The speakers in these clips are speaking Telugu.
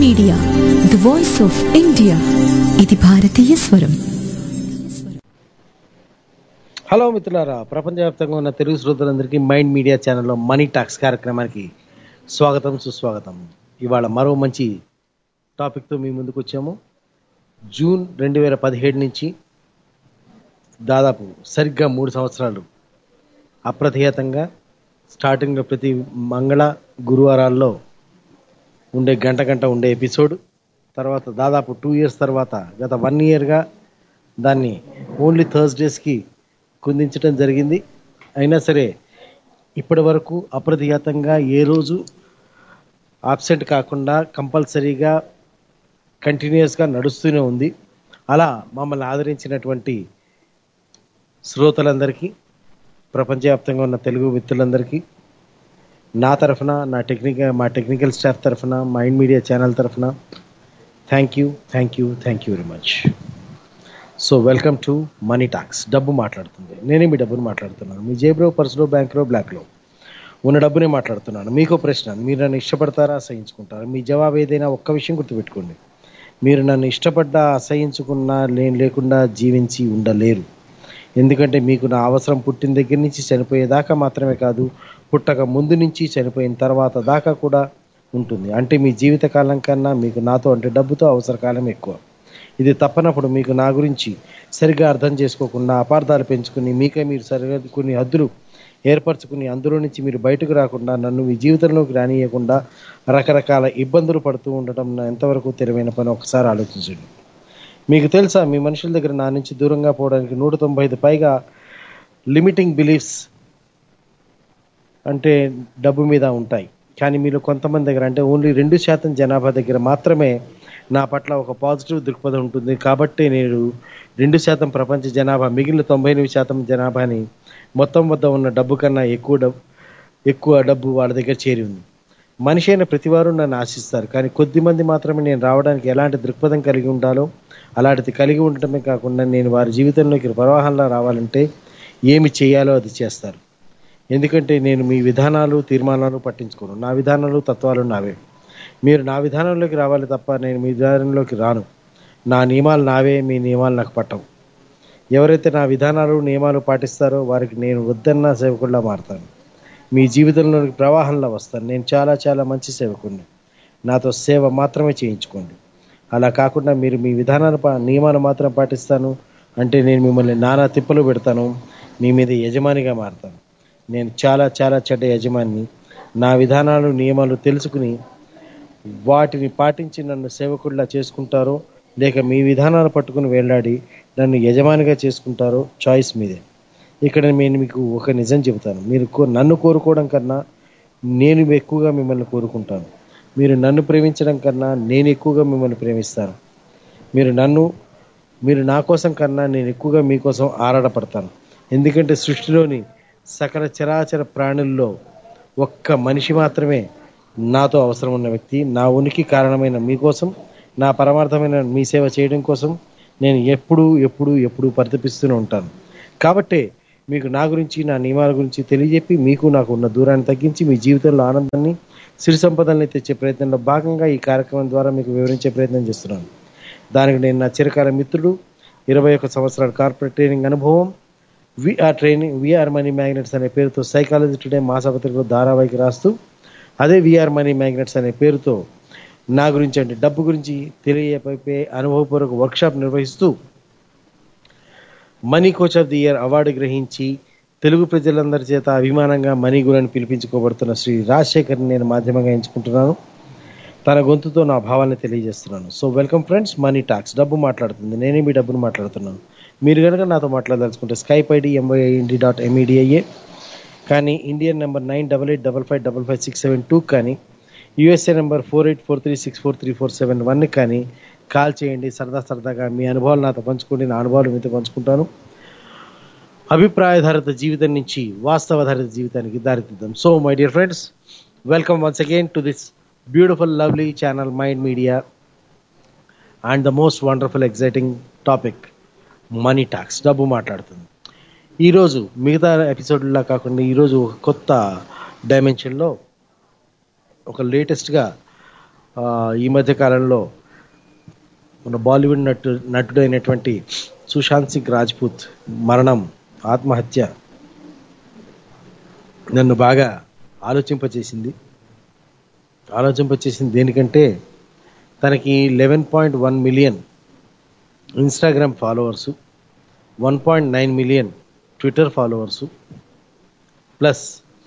Media, the voice of India. ఇది భారతీయ స్వరం. హలో మిత్రులారా, ప్రపంచవ్యాప్తంగా ఉన్న తెలుగు శ్రోతలందరికీ మైండ్ మీడియా ఛానల్లో మనీ టాక్స్ కార్యక్రమానికి స్వాగతం, సుస్వాగతం. ఇవాళ మరో మంచి టాపిక్తో మీ ముందుకు వచ్చాము. జూన్ 2017 నుంచి దాదాపు సరిగ్గా 3 సంవత్సరాలు అప్రతిహతంగా స్టార్టింగ్లో ప్రతి మంగళ గురువారాల్లో ఉండే గంట ఉండే ఎపిసోడ్, తర్వాత దాదాపు 2 years తర్వాత గత 1 yearగా దాన్ని ఓన్లీ థర్స్డేస్కి కుదించడం జరిగింది. అయినా సరే ఇప్పటి వరకు అప్రతిహతంగా ఏ రోజు ఆబ్సెంట్ కాకుండా కంపల్సరీగా కంటిన్యూస్గా నడుస్తూనే ఉంది. అలా మమ్మల్ని ఆదరించినటువంటి శ్రోతలందరికీ, ప్రపంచవ్యాప్తంగా ఉన్న తెలుగు మిత్రులందరికీ నా తరఫున, మా టెక్నికల్ స్టాఫ్ తరఫున, మైండ్ మీడియా ఛానల్ తరఫున thank you very much. So welcome to money talks. డబ్బు మాట్లాడుతుంది. నేనే మీ డబ్బును మాట్లాడుతున్నాను. మీ జేబులో, పర్సులో, బ్యాంకులో, బ్లాక్లో ఉన్న డబ్బునే మాట్లాడుతున్నాను. మీకో ప్రశ్న: మీరు నన్ను ఇష్టపడతారా, అసహించుకుంటారా? మీ జవాబు ఏదైనా ఒక్క విషయం గుర్తుపెట్టుకోండి: మీరు నన్ను ఇష్టపడ్డా, అసహించుకున్నా నేను లేకుండా జీవించి ఉండలేరు. ఎందుకంటే మీకు నా అవసరం పుట్టిన దగ్గర నుంచి చనిపోయేదాకా మాత్రమే కాదు, పుట్టక ముందు నుంచి చనిపోయిన తర్వాత దాకా కూడా ఉంటుంది. అంటే మీ జీవితకాలం కన్నా మీకు నాతో అంటే డబ్బుతో అవసరకాలం ఎక్కువ. ఇది తప్పనప్పుడు మీకు నా గురించి సరిగ్గా అర్థం చేసుకోకుండా అపార్థాలు పెంచుకుని మీకే మీరు సరిగ్గా కొన్ని హద్దులు ఏర్పరచుకుని అందులో నుంచి మీరు బయటకు రాకుండా నన్ను మీ జీవితంలోకి రానియకుండా రకరకాల ఇబ్బందులు పడుతూ ఉండటం ఎంతవరకు తెలివైన పని ఒకసారి ఆలోచించండి. మీకు తెలుసా, మీ మనుషుల దగ్గర నా నుంచి దూరంగా పోవడానికి 195 పైగా లిమిటింగ్ బిలీఫ్స్ అంటే డబ్బు మీద ఉంటాయి. కానీ మీరు కొంతమంది దగ్గర అంటే ఓన్లీ 2% జనాభా దగ్గర మాత్రమే నా పట్ల ఒక పాజిటివ్ దృక్పథం ఉంటుంది. కాబట్టి నేను 2% ప్రపంచ జనాభా, మిగిలిన 98% జనాభాని మొత్తం వద్ద ఉన్న డబ్బు కన్నా ఎక్కువ డబ్బు వాళ్ళ దగ్గర చేరి ఉంది. మనిషి అయిన ప్రతివారు నన్ను ఆశిస్తారు, కానీ కొద్ది మంది మాత్రమే నేను రావడానికి ఎలాంటి దృక్పథం కలిగి ఉండాలో అలాంటిది కలిగి ఉండటమే కాకుండా నేను వారి జీవితంలోకి ప్రవాహంలో రావాలంటే ఏమి చేయాలో అది చేస్తారు. ఎందుకంటే నేను మీ విధానాలు, తీర్మానాలు పట్టించుకోను. నా విధానాలు, తత్వాలు నావే. మీరు నా విధానంలోకి రావాలి తప్ప నేను మీ విధానంలోకి రాను. నా నియమాలు నావే, మీ నియమాలు నాకు పట్టవు. ఎవరైతే నా విధానాలు, నియమాలు పాటిస్తారో వారికి నేను వద్దన్న సేవకుల్లా మారుతాను. మీ జీవితంలోకి ప్రవాహంలో వస్తాను. నేను చాలా మంచి సేవకుడిని. నాతో సేవ మాత్రమే చేయించుకోండి. అలా కాకుండా మీరు మీ విధానాలు, నియమాలు మాత్రం పాటిస్తాను అంటే నేను మిమ్మల్ని నానా తిప్పలు పెడతాను, మీ మీద యజమానిగా మారుతాను. నేను చాలా చెడ్డ యజమాని. నా విధానాలు, నియమాలు తెలుసుకుని వాటిని పాటించి నన్ను సేవకుడిలా చేసుకుంటారో లేక మీ విధానాలు పట్టుకుని వేలాడి నన్ను యజమానిగా చేసుకుంటారో చాయిస్ మీదే. ఇక్కడ నేను మీకు ఒక నిజం చెబుతాను: మీరు నన్ను కోరుకోవడం కన్నా నేను ఎక్కువగా మిమ్మల్ని కోరుకుంటాను. మీరు నన్ను ప్రేమించడం కన్నా నేను ఎక్కువగా మిమ్మల్ని ప్రేమిస్తాను. మీరు నా కోసం కన్నా నేను ఎక్కువగా మీకోసం ఆరాటపడతాను. ఎందుకంటే సృష్టిలోని సకల చరాచర ప్రాణుల్లో ఒక్క మనిషి మాత్రమే నాతో అవసరం ఉన్న వ్యక్తి. నా ఉనికి కారణమైన మీకోసం, నా పరమార్థమైన మీ సేవ చేయడం కోసం నేను ఎప్పుడు పరితపిస్తూనే ఉంటాను. కాబట్టే మీకు నా గురించి, నా నియమాల గురించి తెలియజెప్పి మీకు నాకు ఉన్న దూరాన్ని తగ్గించి మీ జీవితంలో ఆనందాన్ని, సిరి సంపదల్ని తెచ్చే ప్రయత్నంలో భాగంగా ఈ కార్యక్రమం ద్వారా మీకు వివరించే ప్రయత్నం చేస్తున్నాను. దానికి నేను నా చిరకాల మిత్రుడు, 21 సంవత్సరాల కార్పొరేట్ ట్రైనింగ్ అనుభవం, వీఆర్ మనీ మ్యాగ్నెట్స్ అనే పేరుతో సైకాలజీ టుడే మాసపత్రికలో ధారావాహిక రాస్తూ, అదే వీఆర్ మనీ మ్యాగ్నెట్స్ అనే పేరుతో నా గురించి అంటే డబ్బు గురించి తెలియపై అనుభవపూర్వక వర్క్షాప్ నిర్వహిస్తూ money coach of the year award గ్రహించి తెలుగు ప్రజలందరి చేత అభిమానంగా మనీ గురుని పిలిపించుకోబడుతున్న శ్రీ రాజశేఖర్ని నేను మాధ్యమంగా ఎంచుకుంటున్నాను. తన గొంతుతో నా భావాన్ని తెలియజేస్తున్నాను. So welcome friends, money talks. డబ్బు మాట్లాడుతుంది. నేనే మీ డబ్బును మాట్లాడుతున్నాను. మీరు కనుక నాతో మాట్లాడదలుచుకుంటే స్కైప్ ఐడి myind.media కానీ ఇండియన్ నెంబర్ 9885555672 కానీ యూఎస్ఏ నెంబర్ 4843643471 కానీ కాల్ చేయండి. సరదాగా మీ అనుభవాలు నాతో పంచుకోండి. నా అనుభవాలు మీతో పంచుకుంటాను. అభిప్రాయాధారిత జీవితం నుంచి వాస్తవాధారిత జీవితానికి దారితీద్దాం. So my dear friends, welcome once again to this beautiful lovely channel mind media and the most wonderful exciting topic money talks. డబ్బు మాట్లాడుతుంది. ఈరోజు మిగతా ఎపిసోడ్లా కాకుండా ఈరోజు ఒక కొత్త డైమెన్షన్లో ఒక లేటెస్ట్గా ఈ మధ్య కాలంలో మన బాలీవుడ్ నటుడైనటువంటి సుశాంత్ సింగ్ రాజ్పూత్ మరణం, ఆత్మహత్య నన్ను బాగా ఆలోచింపచేసింది దేనికంటే తనకి 11.1 million Instagram followers, 1.9 million Twitter followers, plus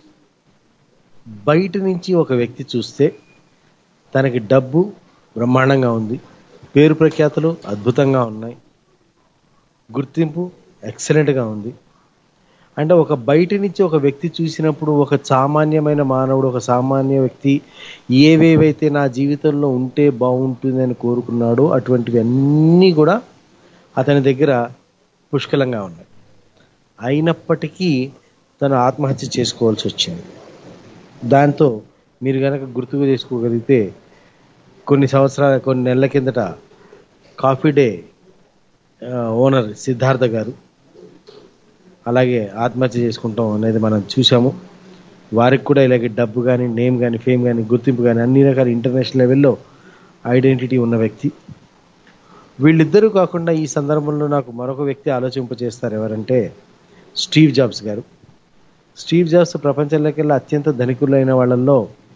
బయట నుంచి ఒక వ్యక్తి చూస్తే తనకి డబ్బు బ్రహ్మాండంగా ఉంది, పేరు ప్రఖ్యాతులు అద్భుతంగా ఉన్నాయి, గుర్తింపు ఎక్సలెంట్గా ఉంది. అంటే ఒక బయట నుంచి ఒక వ్యక్తి చూసినప్పుడు ఒక సామాన్యమైన మానవుడు, ఒక సామాన్య వ్యక్తి ఏవేవైతే నా జీవితంలో ఉంటే బాగుంటుంది అని కోరుకున్నాడో అటువంటివి అన్నీ కూడా అతని దగ్గర పుష్కలంగా ఉన్నాయి. అయినప్పటికీ తను ఆత్మహత్య చేసుకోవాల్సి వచ్చింది. దాంతో మీరు కనుక గుర్తుకు చేసుకోగలిగితే కొన్ని నెలల కిందట కాఫీ డే ఓనర్ సిద్ధార్థ గారు అలాగే ఆత్మహత్య చేసుకుంటాం అనేది మనం చూసాము. వారికి కూడా ఇలాగే డబ్బు కానీ, నేమ్ కానీ, ఫేమ్ కానీ, గుర్తింపు కానీ అన్ని రకాల ఇంటర్నేషనల్ లెవెల్లో ఐడెంటిటీ ఉన్న వ్యక్తి. వీళ్ళిద్దరూ కాకుండా ఈ సందర్భంలో నాకు మరొక వ్యక్తి ఆలోచింపజేస్తారు. ఎవరంటే స్టీవ్ జాబ్స్ గారు. స్టీవ్ జాబ్స్ ప్రపంచంలోకెల్లా అత్యంత ధనికులైన వాళ్ళల్లో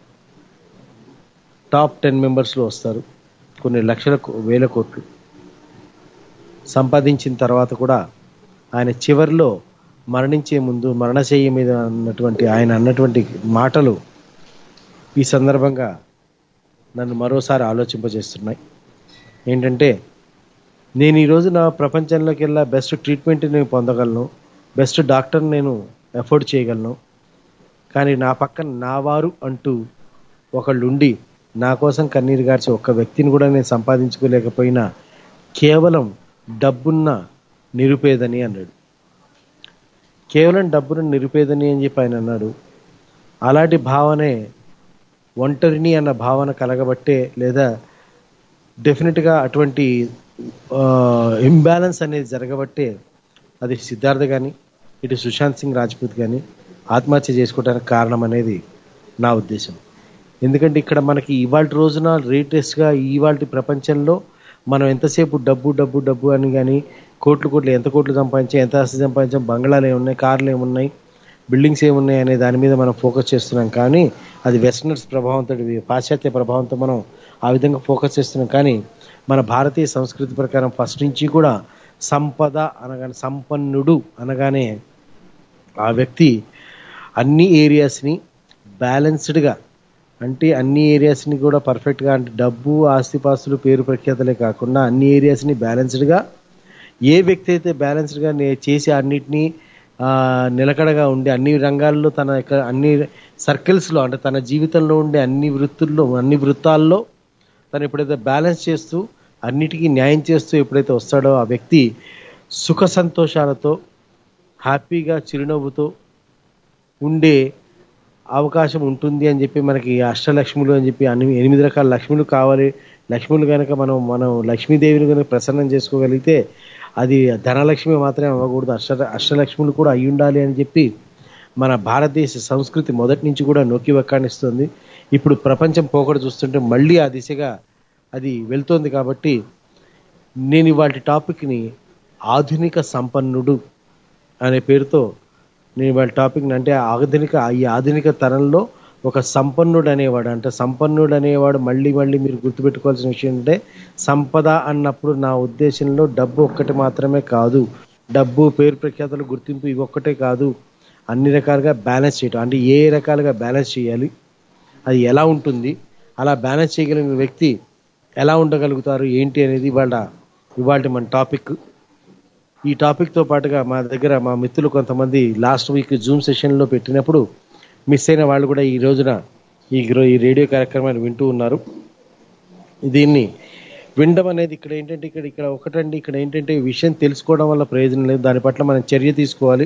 టాప్ 10 మెంబర్స్లో వస్తారు. కొన్ని లక్షల వేల కోట్లు సంపాదించిన తర్వాత కూడా ఆయన చివరిలో మరణించే ముందు మరణశయ్య మీద ఆయన అన్నటువంటి మాటలు ఈ సందర్భంగా నన్ను మరోసారి ఆలోచింపజేస్తున్నాయి. ఏంటంటే, నేను ఈరోజు నా ప్రపంచంలోకి వెళ్ళా బెస్ట్ ట్రీట్మెంట్ నేను పొందగలను, బెస్ట్ డాక్టర్ని నేను ఎఫోర్డ్ చేయగలను, కానీ నా పక్కన నా వారు అంటూ ఒకళ్ళుండి నా కోసం కన్నీరు గార్చి ఒక్క వ్యక్తిని కూడా నేను సంపాదించుకోలేకపోయినా కేవలం డబ్బున్న నిరుపేదని అన్నాడు. కేవలం డబ్బును నిరుపేదని అని చెప్పి ఆయన అన్నాడు. అలాంటి భావనే ఒంటరిని అన్న భావన కలగబట్టే, లేదా డెఫినెట్గా అటువంటి ఇంబ్యాలెన్స్ అనేది జరగబట్టే అది సిద్ధార్థ కానీ ఇటు సుశాంత్ సింగ్ రాజ్పూత్ కానీ ఆత్మహత్య చేసుకోవడానికి కారణం అనేది నా ఉద్దేశం. ఎందుకంటే ఇక్కడ మనకి ఇవాళ రోజున లేటెస్ట్గా ఇవాళ ప్రపంచంలో మనం ఎంతసేపు డబ్బు డబ్బు డబ్బు అని కానీ కోట్లు ఎంత కోట్లు సంపాదించాం, ఎంత ఆస్తి సంపాదించాం, బంగ్లాలు ఏమున్నాయి, కార్లు ఏమున్నాయి, బిల్డింగ్స్ ఏమున్నాయి అనే దాని మీద మనం ఫోకస్ చేస్తున్నాం. కానీ అది వెస్టర్నర్స్ ప్రభావంతో, పాశ్చాత్య ప్రభావంతో మనం ఆ విధంగా ఫోకస్ చేస్తున్నాం. కానీ మన భారతీయ సంస్కృతి ప్రకారం ఫస్ట్ నుంచి కూడా సంపద అనగానే, సంపన్నుడు అనగానే ఆ వ్యక్తి అన్ని ఏరియాస్ని బ్యాలెన్స్డ్గా, అంటే అన్ని ఏరియాస్ని కూడా పర్ఫెక్ట్గా, అంటే డబ్బు, ఆస్తిపాస్తులు, పేరు ప్రఖ్యాతలే కాకుండా అన్ని ఏరియాస్ని బ్యాలెన్స్డ్గా, ఏ వ్యక్తి అయితే బ్యాలెన్స్డ్గా చేసి అన్నిటినీ నిలకడగా ఉండి అన్ని రంగాల్లో తన యొక్క అన్ని సర్కిల్స్లో, అంటే తన జీవితంలో ఉండే అన్ని వృత్తాల్లో తను ఎప్పుడైతే బ్యాలెన్స్ చేస్తూ అన్నిటికీ న్యాయం చేస్తూ ఎప్పుడైతే వస్తాడో ఆ వ్యక్తి సుఖ సంతోషాలతో, హ్యాపీగా, చిరునవ్వుతో ఉండే అవకాశం ఉంటుంది అని చెప్పి మనకి అష్టలక్ష్ములు అని చెప్పి 8 రకాల లక్ష్ములు కావాలి. లక్ష్ములు కనుక మనం లక్ష్మీదేవిని కనుక ప్రసన్నం చేసుకోగలిగితే అది ధనలక్ష్మి మాత్రమే అవ్వకూడదు, అష్టలక్ష్ములు కూడా అయి ఉండాలి అని చెప్పి మన భారతదేశ సంస్కృతి మొదటి నుంచి కూడా నొక్కి వక్కాణిస్తుంది. ఇప్పుడు ప్రపంచం పోకడ చూస్తుంటే మళ్ళీ ఆ దిశగా అది వెళ్తోంది. కాబట్టి నేను ఇవాళ టాపిక్ని ఆధునిక సంపన్నుడు అనే పేరుతో నేను ఇవాళ టాపిక్ని, అంటే ఈ ఆధునిక తరంలో ఒక సంపన్నుడు అనేవాడు, అంటే సంపన్నుడు అనేవాడు మళ్ళీ మీరు గుర్తుపెట్టుకోవాల్సిన విషయం అంటే, సంపద అన్నప్పుడు నా ఉద్దేశంలో డబ్బు ఒక్కటి మాత్రమే కాదు, డబ్బు, పేరు ప్రఖ్యాతలు, గుర్తింపు ఇవి ఒక్కటే కాదు, అన్ని రకాలుగా బ్యాలెన్స్ చేయటం. అంటే ఏ రకాలుగా బ్యాలెన్స్ చేయాలి, అది ఎలా ఉంటుంది, అలా బ్యాలెన్స్ చేయగలిగిన వ్యక్తి ఎలా ఉండగలుగుతారు ఏంటి అనేది ఇవాళ మన టాపిక్. ఈ టాపిక్తో పాటుగా మా దగ్గర మా మిత్రులు కొంతమంది లాస్ట్ వీక్ జూమ్ సెషన్లో పెట్టినప్పుడు మిస్ అయిన వాళ్ళు కూడా ఈ రోజున ఈ రేడియో కార్యక్రమాన్ని వింటూ ఉన్నారు. దీన్ని వినడం అనేది ఇక్కడ ఏంటంటే ఇక్కడ ఒకటండి, ఇక్కడ ఏంటంటే విషయం తెలుసుకోవడం వల్ల ప్రయోజనం లేదు, దాని పట్ల మనం చర్య తీసుకోవాలి,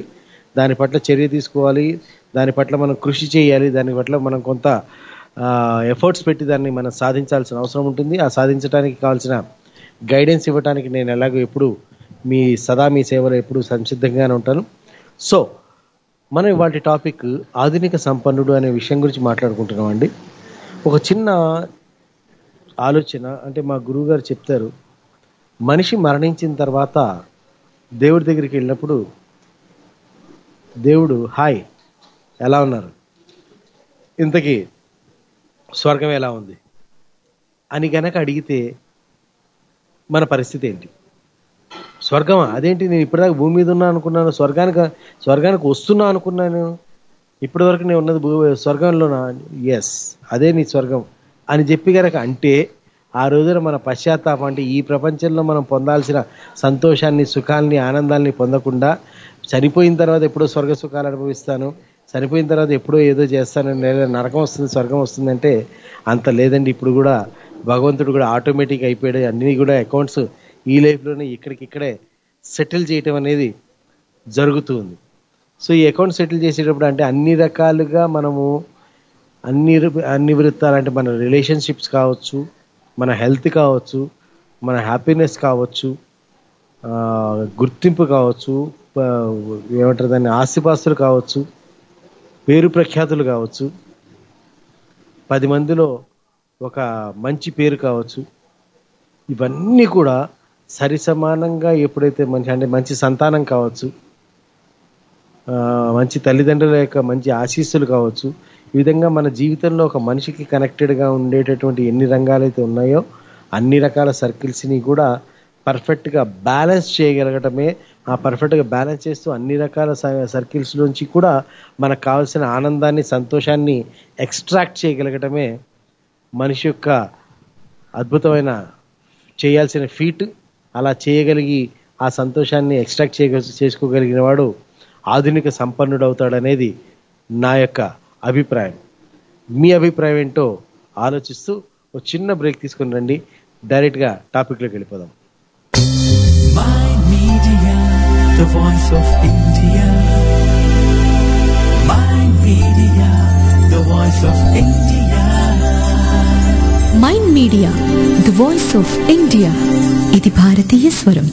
దాని పట్ల మనం కృషి చేయాలి, దాని పట్ల మనం కొంత ఎఫర్ట్స్ పెట్టి దాన్ని మనం సాధించాల్సిన అవసరం ఉంటుంది. ఆ సాధించడానికి కావాల్సిన గైడెన్స్ ఇవ్వడానికి నేను ఎలాగో ఎప్పుడు మీ సేవలో ఎప్పుడు సంసిద్ధంగానే ఉంటాను. సో మనం ఇవాళ టాపిక్ ఆధునిక సంపన్నుడు అనే విషయం గురించి మాట్లాడుకుంటున్నాం అండి. ఒక చిన్న ఆలోచన అంటే మా గురువు గారు చెప్తారు, మనిషి మరణించిన తర్వాత దేవుడి దగ్గరికి వెళ్ళినప్పుడు దేవుడు హాయ్ ఎలా ఉన్నారు, ఇంతకీ స్వర్గం ఎలా ఉంది అని గనక అడిగితే మన పరిస్థితి ఏంటి? స్వర్గమా? అదేంటి, నేను ఇప్పటిదాకా భూమి మీద ఉన్నా అనుకున్నాను, స్వర్గానికి వస్తున్నా అనుకున్నాను, ఇప్పటి వరకు నేను ఉన్నది స్వర్గంలోనా? ఎస్, అదే నీ స్వర్గం అని చెప్పి గనక అంటే ఆ రోజున మన పశ్చాత్తాపం అంటే ఈ ప్రపంచంలో మనం పొందాల్సిన సంతోషాన్ని, సుఖాన్ని, ఆనందాన్ని పొందకుండా చనిపోయిన తర్వాత ఎప్పుడో స్వర్గ సుఖాలు అనుభవిస్తాను, చనిపోయిన తర్వాత ఎప్పుడో ఏదో చేస్తాను, నరకం వస్తుంది స్వర్గం వస్తుందంటే అంత లేదండి. ఇప్పుడు కూడా భగవంతుడు కూడా ఆటోమేటిక్ అయిపోయాడు. అన్ని కూడా అకౌంట్స్ ఈ లైఫ్లోనే ఇక్కడికిక్కడే సెటిల్ చేయటం అనేది జరుగుతుంది. సో ఈ అకౌంట్ సెటిల్ చేసేటప్పుడు అంటే అన్ని రకాలుగా మనము అన్ని వృత్తాలంటే మన రిలేషన్షిప్స్ కావచ్చు, మన హెల్త్ కావచ్చు, మన హ్యాపీనెస్ కావచ్చు, గుర్తింపు కావచ్చు, ఏమంటారు దాన్ని, ఆస్తిపాస్తులు కావచ్చు, పేరు ప్రఖ్యాతులు కావచ్చు, 10 మందిలో ఒక మంచి పేరు కావచ్చు, ఇవన్నీ కూడా సరి సమానంగా ఎప్పుడైతే మంచి సంతానం కావచ్చు, మంచి తల్లిదండ్రుల యొక్క మంచి ఆశీస్సులు కావచ్చు, ఈ విధంగా మన జీవితంలో ఒక మనిషికి కనెక్టెడ్గా ఉండేటటువంటి ఎన్ని రంగాలైతే ఉన్నాయో అన్ని రకాల సర్కిల్స్ని కూడా పర్ఫెక్ట్గా బ్యాలెన్స్ చేయగలగటమే, ఆ పర్ఫెక్ట్గా బ్యాలెన్స్ చేస్తూ అన్ని రకాల సర్కిల్స్ నుంచి కూడా మనకు కావాల్సిన ఆనందాన్ని, సంతోషాన్ని ఎక్స్ట్రాక్ట్ చేయగలగటమే మనిషి యొక్క అద్భుతమైన చేయాల్సిన ఫీట్. అలా చేయగలిగి ఆ సంతోషాన్ని ఎక్స్ట్రాక్ట్ చేసుకోగలిగిన వాడు ఆధునిక సంపన్నుడు అవుతాడనేది నా యొక్క అభిప్రాయం. మీ అభిప్రాయం ఏంటో ఆలోచిస్తూ ఒక చిన్న బ్రేక్ తీసుకుని రండి, డైరెక్ట్గా టాపిక్లోకి వెళ్ళిపోదాం. Mind Media, the voice of India. Mind Media, the voice of India. Mind media the voice of India, ఇది భారతీయ స్వరం.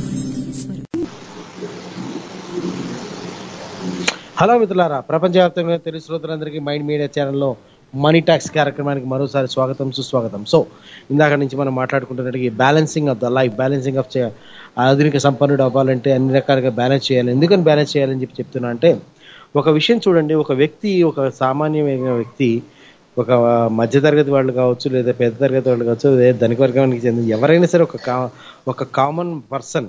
హలో మిత్రులారా, ప్రపంచవ్యాప్తంగా తెలుగు శ్రోతలందరికీ మైండ్ మీడియా ఛానల్లో మనీ టాక్స్ కార్యక్రమానికి మరోసారి స్వాగతం, సుస్వాగతం. సో ఇందాక నుంచి మనం మాట్లాడుకుంటున్నట్టు balancing of the life, balancing of ఆధునిక సంపన్నుడు అవ్వాలంటే అన్ని రకాలుగా బ్యాలెన్స్ చేయాలి. ఎందుకని బ్యాలెన్స్ చేయాలని చెప్తున్నా అంటే, ఒక విషయం చూడండి, ఒక వ్యక్తి, ఒక సామాన్యమైన వ్యక్తి, ఒక మధ్యతరగతి వాళ్ళు కావచ్చు, లేదా పెద్ద తరగతి వాళ్ళు కావచ్చు, లేదా ధనిక వర్గానికి చెందిన ఎవరైనా సరే ఒక కామన్ పర్సన్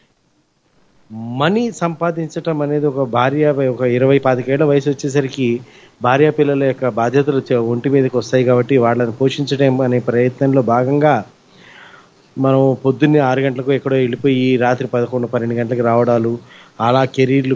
మనీ సంపాదించటం అనేది ఒక భార్య, ఒక 20-25 ఏళ్ల వయసు వచ్చేసరికి భార్య పిల్లల యొక్క బాధ్యతలు ఒంటి మీదకి వస్తాయి. కాబట్టి వాళ్ళని పోషించడం అనే ప్రయత్నంలో భాగంగా మనం పొద్దున్నే 6 గంటలకు ఎక్కడో వెళ్ళిపోయి రాత్రి 11-12 గంటలకు రావడాలు, అలా కెరీర్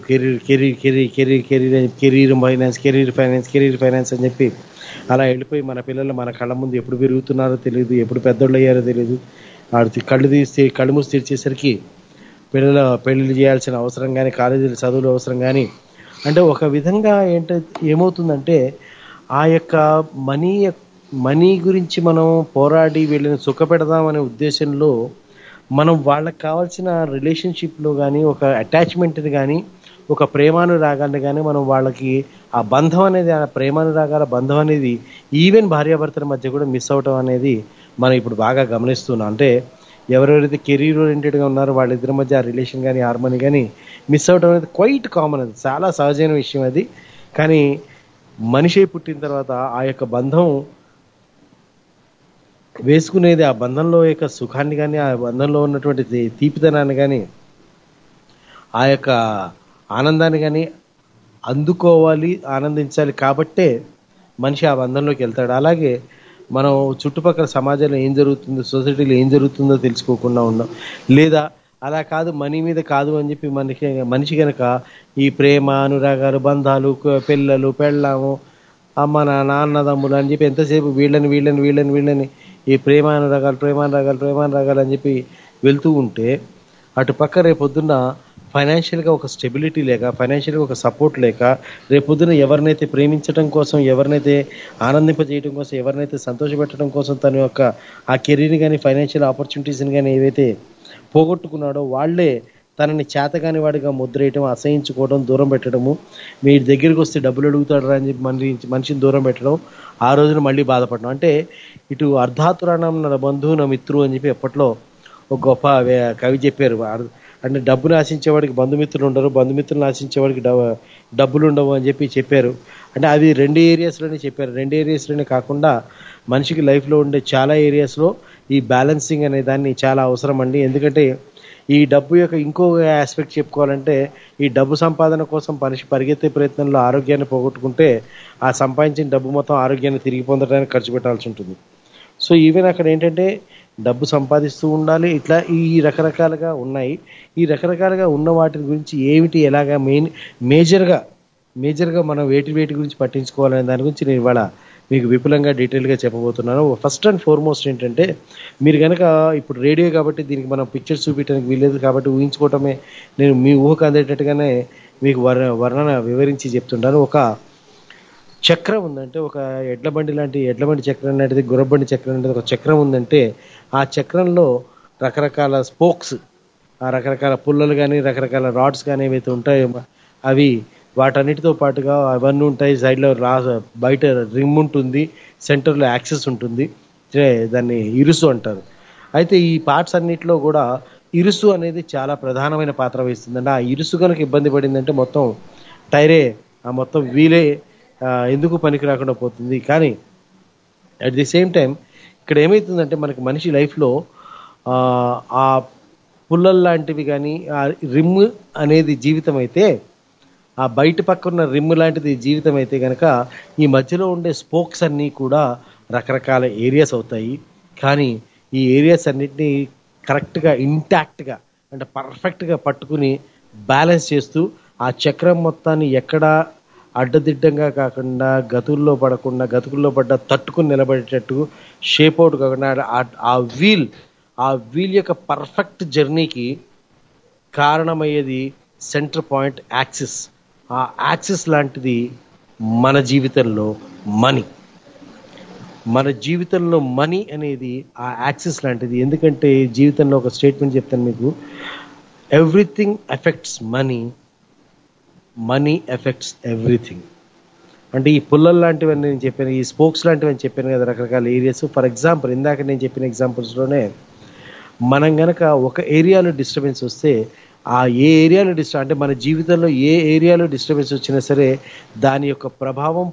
ఫైనాన్స్ అని చెప్పి అలా వెళ్ళిపోయి మన పిల్లలు మన కళ్ళ ముందు ఎప్పుడు పెరుగుతున్నారో తెలియదు, ఎప్పుడు పెద్దోళ్ళు అయ్యారో తెలియదు. కళ్ళు మూసి తెరిచేసరికి పెళ్ళిళ్ళు చేయాల్సిన అవసరం కానీ, కాలేజీలు చదువులు అవసరం కానీ, అంటే ఒక విధంగా ఏమవుతుందంటే ఆ యొక్క మనీ గురించి మనం పోరాడి వీళ్ళని సుఖపెడదామనే ఉద్దేశంలో మనం వాళ్ళకి కావాల్సిన రిలేషన్షిప్లో కానీ, ఒక అటాచ్మెంట్ని కానీ, ఒక ప్రేమానురాగాన్ని కానీ మనం వాళ్ళకి ఆ బంధం అనేది, ఆ ప్రేమానురాగాల బంధం అనేది ఈవెన్ భార్యాభర్తల మధ్య కూడా మిస్ అవటం అనేది మనం ఇప్పుడు బాగా గమనిస్తున్నాం. అంటే ఎవరెవరైతే కెరీర్ ఓరియంటెడ్గా ఉన్నారో వాళ్ళిద్దరి మధ్య ఆ రిలేషన్ కానీ, హార్మోనీ కానీ మిస్ అవటం అనేది క్వైట్ కామన్, అది చాలా సహజమైన విషయం అది. కానీ మనిషి పుట్టిన తర్వాత ఆ యొక్క బంధం వేసుకునేది, ఆ బంధంలో యొక్క సుఖాన్ని కానీ, ఆ బంధంలో ఉన్నటువంటి తీపితనాన్ని కానీ, ఆ యొక్క ఆనందాన్ని కానీ అందుకోవాలి, ఆనందించాలి. కాబట్టే మనిషి ఆ బంధంలోకి వెళ్తాడు. అలాగే మనం చుట్టుపక్కల సమాజంలో ఏం జరుగుతుందో, సొసైటీలో ఏం జరుగుతుందో తెలుసుకోకుండా ఉన్నాం. లేదా అలా కాదు, మనీ మీద కాదు అని చెప్పి మనిషి కనుక ఈ ప్రేమ, అనురాగాలు, బంధాలు, పిల్లలు, పెళ్ళాము, అమ్మ నాన్న, అన్నదమ్ములు అని చెప్పి ఎంతసేపు వీళ్ళని ఈ ప్రేమానురాగాలు అని చెప్పి వెళ్తూ ఉంటే, అటు పక్క రేపొద్దున్న ఫైనాన్షియల్గా ఒక స్టెబిలిటీ లేక, ఫైనాన్షియల్గా ఒక సపోర్ట్ లేక, రేపొద్దున ఎవరినైతే ప్రేమించడం కోసం, ఎవరినైతే ఆనందింపజేయడం కోసం, ఎవరినైతే సంతోషపెట్టడం కోసం తన యొక్క ఆ కెరీర్ని కానీ, ఫైనాన్షియల్ ఆపర్చునిటీస్ని కానీ ఏవైతే పోగొట్టుకున్నాడో వాళ్ళే తనని చేతకాని వాడిగా ముద్రేయటం, అసహించుకోవడం, దూరం పెట్టడము, మీ దగ్గరికి వస్తే డబ్బులు అడుగుతాడు అని చెప్పి మనిషిని దూరం పెట్టడం, ఆ రోజున మళ్ళీ బాధపడడం. అంటే ఇటు అర్ధాతురాణం నా బంధువు నా మిత్రు అని చెప్పి ఎప్పట్లో ఒక గొప్ప కవి చెప్పారు. అంటే డబ్బును ఆశించేవాడికి బంధుమిత్రులు ఉండరు, బంధుమిత్రులను ఆశించేవాడికి డబ్బులు ఉండవు అని చెప్పి చెప్పారు. అంటే అది 2 ఏరియాస్లోనే చెప్పారు. 2 ఏరియాస్లోనే కాకుండా మనిషికి లైఫ్లో ఉండే చాలా ఏరియాస్లో ఈ బ్యాలెన్సింగ్ అనే దాన్ని చాలా అవసరం అండి. ఎందుకంటే ఈ డబ్బు యొక్క ఇంకో ఆస్పెక్ట్ చెప్పుకోవాలంటే, ఈ డబ్బు సంపాదన కోసం మనిషి పరిగెత్తే ప్రయత్నంలో ఆరోగ్యాన్ని పోగొట్టుకుంటే ఆ సంపాదించిన డబ్బు మొత్తం ఆరోగ్యాన్ని తిరిగి పొందడానికి ఖర్చు పెట్టాల్సి ఉంటుంది. సో ఈవెన్ అక్కడ ఏంటంటే డబ్బు సంపాదిస్తూ ఉండాలి, ఇట్లా ఈ రకరకాలుగా ఉన్నాయి. ఈ రకరకాలుగా ఉన్న వాటి గురించి ఏమిటి, ఎలాగా మేజర్గా మనం వేటి గురించి పట్టించుకోవాలనే దాని గురించి నేను ఇవాళ మీకు విపులంగా డీటెయిల్గా చెప్పబోతున్నాను. ఫస్ట్ అండ్ ఫార్మోస్ట్ ఏంటంటే, మీరు కనుక ఇప్పుడు రేడియో కాబట్టి దీనికి మనం పిక్చర్స్ చూపించడానికి వీల్లేదు కాబట్టి ఊహించుకోవటమే, నేను మీ ఊహకు అందేటట్టుగానే మీకు వర్ణన వివరించి చెప్తుంటాను. ఒక చక్రం ఉందంటే, ఒక ఎడ్లబండి చక్రం లాంటిది, గుర్రబండి చక్రం లాంటిది ఒక చక్రం ఉందంటే, ఆ చక్రంలో రకరకాల స్పోక్స్, ఆ రకరకాల పుల్లలు కానీ రకరకాల రాడ్స్ కానీ ఏవైతే ఉంటాయో అవి వాటన్నిటితో పాటుగా అవన్నీ ఉంటాయి. సైడ్లో బయట రిమ్ ఉంటుంది, సెంటర్లో యాక్సెస్ ఉంటుంది, దాన్ని ఇరుసు అంటారు. అయితే ఈ పార్ట్స్ అన్నిటిలో కూడా ఇరుసు అనేది చాలా ప్రధానమైన పాత్ర వహిస్తుందండి. ఆ ఇరుసు కనుక ఇబ్బంది పడిందంటే మొత్తం టైరే, ఆ మొత్తం వీలే ఎందుకు పనికి రాకుండా పోతుంది. కానీ అట్ ది సేమ్ టైం ఇక్కడ ఏమవుతుందంటే, మనకి మనిషి లైఫ్లో ఆ పుల్లల్ లాంటివి కానీ, ఆ రిమ్ అనేది జీవితం అయితే, ఆ బయట పక్కన రిమ్ లాంటిది జీవితం అయితే కనుక, ఈ మధ్యలో ఉండే స్పోక్స్ అన్నీ కూడా రకరకాల ఏరియాస్ అవుతాయి. కానీ ఈ ఏరియాస్ అన్నిటినీ కరెక్ట్గా ఇంటాక్ట్గా అంటే పర్ఫెక్ట్గా పట్టుకుని బ్యాలెన్స్ చేస్తూ ఆ చక్రం మొత్తాన్ని ఎక్కడా అడ్డదిడ్డంగా కాకుండా, గతుల్లో పడ్డ తట్టుకుని నిలబడేటట్టు షేప్ అవుట్ కాకుండా ఆ వీల్ యొక్క పర్ఫెక్ట్ జర్నీకి కారణమయ్యేది సెంటర్ పాయింట్ యాక్సిస్. ఆ యాక్సిస్ లాంటిది మన జీవితంలో మనీ అనేది ఆ యాక్సిస్ లాంటిది. ఎందుకంటే జీవితంలో ఒక స్టేట్మెంట్ చెప్తాను మీకు, everything effects money, money effects everything. అంటే ఈ పుల్లలు లాంటివన్నీ నేను చెప్పాను, ఈ స్పోక్స్ లాంటివని చెప్పాను కదా, రకరకాల ఏరియాస్. ఫర్ ఎగ్జాంపుల్ ఇందాక నేను చెప్పిన ఎగ్జాంపుల్స్లోనే మనం గనక ఒక ఏరియాలో డిస్టర్బెన్స్ వస్తే, ఆ ఏ ఏరియాలో అంటే మన జీవితంలో ఏ ఏరియాలో డిస్టర్బెన్స్ వచ్చినా సరే, దాని యొక్క ప్రభావం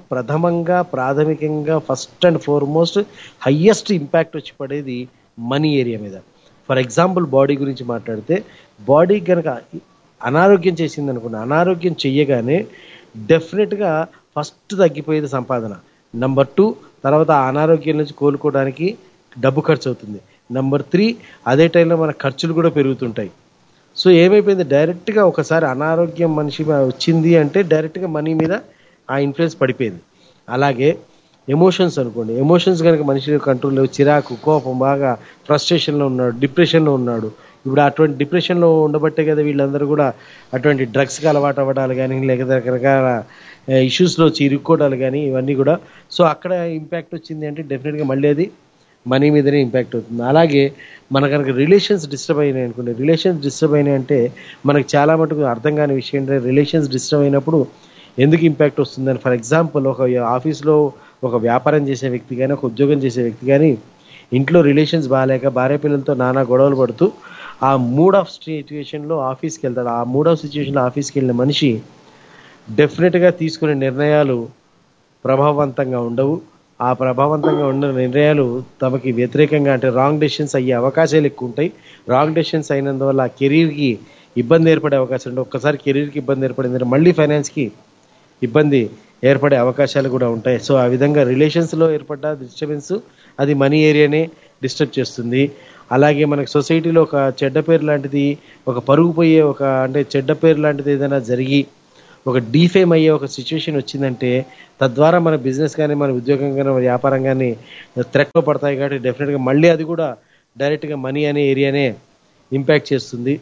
ప్రాథమికంగా first and foremost highest impact వచ్చి పడేది మనీ ఏరియా మీద. ఫర్ ఎగ్జాంపుల్ బాడీ గురించి మాట్లాడితే, బాడీ కనుక అనారోగ్యం చేసింది అనుకోండి, అనారోగ్యం చెయ్యగానే డెఫినెట్గా ఫస్ట్ తగ్గిపోయేది సంపాదన. నెంబర్ 2, తర్వాత ఆ అనారోగ్యం నుంచి కోలుకోవడానికి డబ్బు ఖర్చు అవుతుంది. నెంబర్ 3, అదే టైంలో మన ఖర్చులు కూడా పెరుగుతుంటాయి. సో ఏమైపోయింది, డైరెక్ట్గా ఒకసారి అనారోగ్యం మనిషి వచ్చింది అంటే డైరెక్ట్గా మనీ మీద ఆ ఇన్ఫ్లుయెన్స్ పడిపోయింది. అలాగే ఎమోషన్స్ అనుకోండి, ఎమోషన్స్ కనుక మనిషి కంట్రోల్ లేవు, చిరాకు, కోపం, బాగా ఫ్రస్ట్రేషన్లో ఉన్నాడు, డిప్రెషన్లో ఉన్నాడు. ఇప్పుడు అటువంటి డిప్రెషన్లో ఉండబట్టే కదా వీళ్ళందరూ కూడా అటువంటి డ్రగ్స్కి అలవాటు అవ్వడాలు కానీ, లేకపోతే రకరకాల ఇష్యూస్లో ఇరుక్కోవడాలు కానీ, ఇవన్నీ కూడా. సో అక్కడ ఇంపాక్ట్ వచ్చింది అంటే డెఫినెట్గా మళ్ళీ అది మనీ మీదనే ఇంపాక్ట్ అవుతుంది. అలాగే మన కనుక రిలేషన్స్ డిస్టర్బ్ అయినాయి అనుకోండి, రిలేషన్స్ డిస్టర్బ్ అయినాయి అంటే మనకు చాలా మటుకు అర్థం కాని విషయం ఏంటంటే, రిలేషన్స్ డిస్టర్బ్ అయినప్పుడు ఎందుకు ఇంపాక్ట్ వస్తుందని. ఫర్ ఎగ్జాంపుల్ ఒక ఆఫీస్లో ఒక వ్యాపారం చేసే వ్యక్తి కానీ, ఒక ఉద్యోగం చేసే వ్యక్తి కానీ, ఇంట్లో రిలేషన్స్ బాగాలేక భార్య పిల్లలతో నానా గొడవలు పడుతూ ఆ మూడ్ ఆఫ్ సిచ్యువేషన్లో ఆఫీస్కి వెళ్తాడు. ఆ మూడ్ ఆఫ్ సిచ్యువేషన్లో ఆఫీస్కి వెళ్ళిన మనిషి డెఫినెట్గా తీసుకునే నిర్ణయాలు ప్రభావవంతంగా ఉండవు. ఆ ప్రభావవంతంగా ఉన్న నిర్ణయాలు తమకి వ్యతిరేకంగా, అంటే రాంగ్ డెసిషన్స్ అయ్యే అవకాశాలు ఎక్కువ ఉంటాయి. రాంగ్ డెసిషన్స్ అయినందువల్ల కెరీర్కి ఇబ్బంది ఏర్పడే అవకాశం ఉంటుంది. ఒక్కసారి కెరీర్కి ఇబ్బంది ఏర్పడింది మళ్ళీ ఫైనాన్స్కి ఇబ్బంది ఏర్పడే అవకాశాలు కూడా ఉంటాయి. సో ఆ విధంగా రిలేషన్స్లో ఏర్పడ్డ డిస్టర్బెన్స్ అది మనీ ఏరియానే డిస్టర్బ్ చేస్తుంది. అలాగే మనకి సొసైటీలో ఒక చెడ్డ పేరు లాంటిది, ఒక పరుగు పోయే అంటే చెడ్డ పేరు లాంటిది ఏదైనా జరిగి ఒక డీఫేమ్ అయ్యే ఒక సిచ్యువేషన్ వచ్చిందంటే, తద్వారా మన బిజినెస్ కానీ, మన ఉద్యోగం కానీ, మన వ్యాపారం కానీ థ్రెట్లో పడతాయి. కాబట్టి డెఫినెట్గా మళ్ళీ అది కూడా డైరెక్ట్గా మనీ అనే ఏరియానే ఇంపాక్ట్ చేస్తుంది.